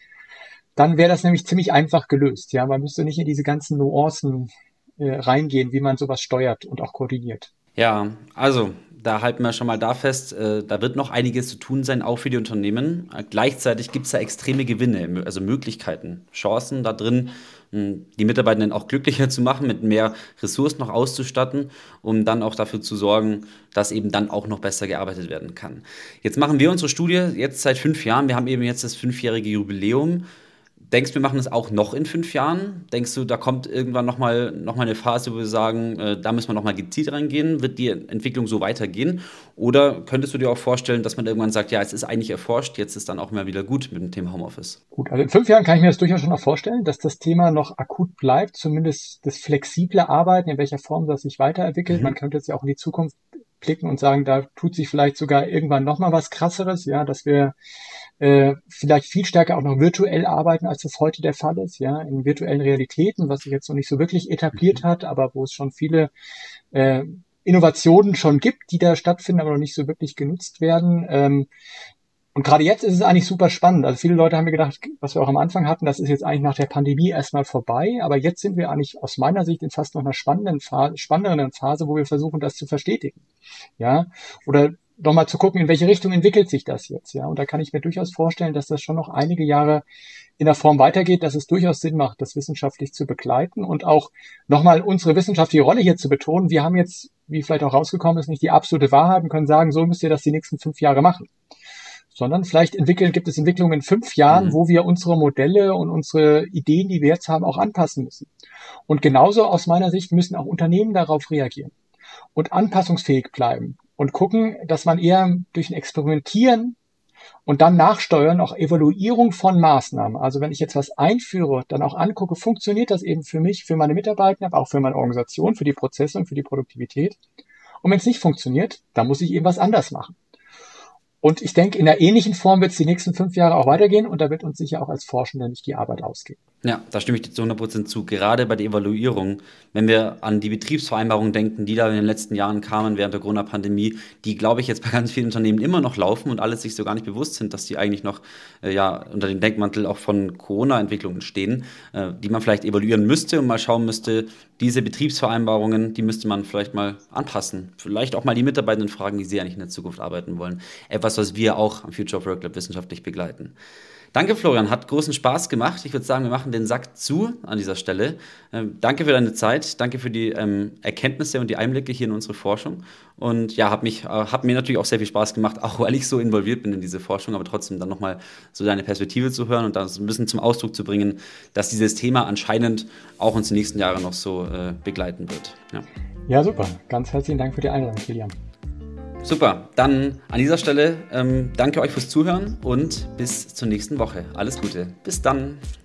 Dann wäre das nämlich ziemlich einfach gelöst. Ja, man müsste nicht in diese ganzen Nuancen reingehen, wie man sowas steuert und auch koordiniert. Ja, also da halten wir schon mal da fest, da wird noch einiges zu tun sein, auch für die Unternehmen. Gleichzeitig gibt es da extreme Gewinne, also Möglichkeiten, Chancen da drin, die Mitarbeitenden auch glücklicher zu machen, mit mehr Ressourcen noch auszustatten, um dann auch dafür zu sorgen, dass eben dann auch noch besser gearbeitet werden kann. Jetzt machen wir unsere Studie jetzt seit 5 Jahren. Wir haben eben jetzt das 5-jährige Jubiläum. Denkst du, wir machen das auch noch in 5 Jahren? Denkst du, da kommt irgendwann noch mal eine Phase, wo wir sagen, da müssen wir noch mal gezielt reingehen? Wird die Entwicklung so weitergehen? Oder könntest du dir auch vorstellen, dass man irgendwann sagt, ja, es ist eigentlich erforscht, jetzt ist dann auch mal wieder gut mit dem Thema Homeoffice? Gut, also in 5 Jahren kann ich mir das durchaus schon noch vorstellen, dass das Thema noch akut bleibt, zumindest das flexible Arbeiten, in welcher Form das sich weiterentwickelt. Man könnte jetzt ja auch in die Zukunft blicken und sagen, da tut sich vielleicht sogar irgendwann noch mal was Krasseres, ja, dass wir vielleicht viel stärker auch noch virtuell arbeiten, als das heute der Fall ist, ja, in virtuellen Realitäten, was sich jetzt noch nicht so wirklich etabliert hat, aber wo es schon viele Innovationen schon gibt, die da stattfinden, aber noch nicht so wirklich genutzt werden. Und gerade jetzt ist es eigentlich super spannend. Also viele Leute haben mir gedacht, was wir auch am Anfang hatten, das ist jetzt eigentlich nach der Pandemie erstmal vorbei, aber jetzt sind wir eigentlich aus meiner Sicht in fast noch einer spannenderen Phase, wo wir versuchen, das zu verstetigen. Ja, oder nochmal zu gucken, in welche Richtung entwickelt sich das jetzt, ja. Und da kann ich mir durchaus vorstellen, dass das schon noch einige Jahre in der Form weitergeht, dass es durchaus Sinn macht, das wissenschaftlich zu begleiten und auch nochmal unsere wissenschaftliche Rolle hier zu betonen. Wir haben jetzt, wie vielleicht auch rausgekommen ist, nicht die absolute Wahrheit und können sagen, so müsst ihr das die nächsten 5 Jahre machen. Sondern vielleicht gibt es Entwicklungen in 5 Jahren, wo wir unsere Modelle und unsere Ideen, die wir jetzt haben, auch anpassen müssen. Und genauso aus meiner Sicht müssen auch Unternehmen darauf reagieren. und anpassungsfähig bleiben und gucken, dass man eher durch ein Experimentieren und dann Nachsteuern, auch Evaluierung von Maßnahmen. Also wenn ich jetzt was einführe, dann auch angucke, funktioniert das eben für mich, für meine Mitarbeiter, aber auch für meine Organisation, für die Prozesse und für die Produktivität. Und wenn es nicht funktioniert, dann muss ich eben was anders machen. Und ich denke, in einer ähnlichen Form wird es die nächsten 5 Jahre auch weitergehen und da wird uns sicher auch als Forschender nicht die Arbeit ausgehen. Ja, da stimme ich dir zu 100% zu. Gerade bei der Evaluierung, wenn wir an die Betriebsvereinbarungen denken, die da in den letzten Jahren kamen während der Corona-Pandemie, die, glaube ich, jetzt bei ganz vielen Unternehmen immer noch laufen und alle sich so gar nicht bewusst sind, dass die eigentlich noch unter dem Deckmantel auch von Corona-Entwicklungen stehen, die man vielleicht evaluieren müsste und mal schauen müsste, diese Betriebsvereinbarungen, die müsste man vielleicht mal anpassen. Vielleicht auch mal die Mitarbeitenden fragen, wie sie eigentlich in der Zukunft arbeiten wollen. Etwas, was wir auch am Future of Work Lab wissenschaftlich begleiten. Danke, Florian, hat großen Spaß gemacht. Ich würde sagen, wir machen den Sack zu an dieser Stelle. Danke für deine Zeit, danke für die Erkenntnisse und die Einblicke hier in unsere Forschung. Und ja, hat mir natürlich auch sehr viel Spaß gemacht, auch weil ich so involviert bin in diese Forschung, aber trotzdem dann nochmal so deine Perspektive zu hören und das ein bisschen zum Ausdruck zu bringen, dass dieses Thema anscheinend auch uns die nächsten Jahre noch so begleiten wird. Ja, super. Ganz herzlichen Dank für die Einladung, Kilian. Super, dann an dieser Stelle danke euch fürs Zuhören und bis zur nächsten Woche. Alles Gute. Bis dann.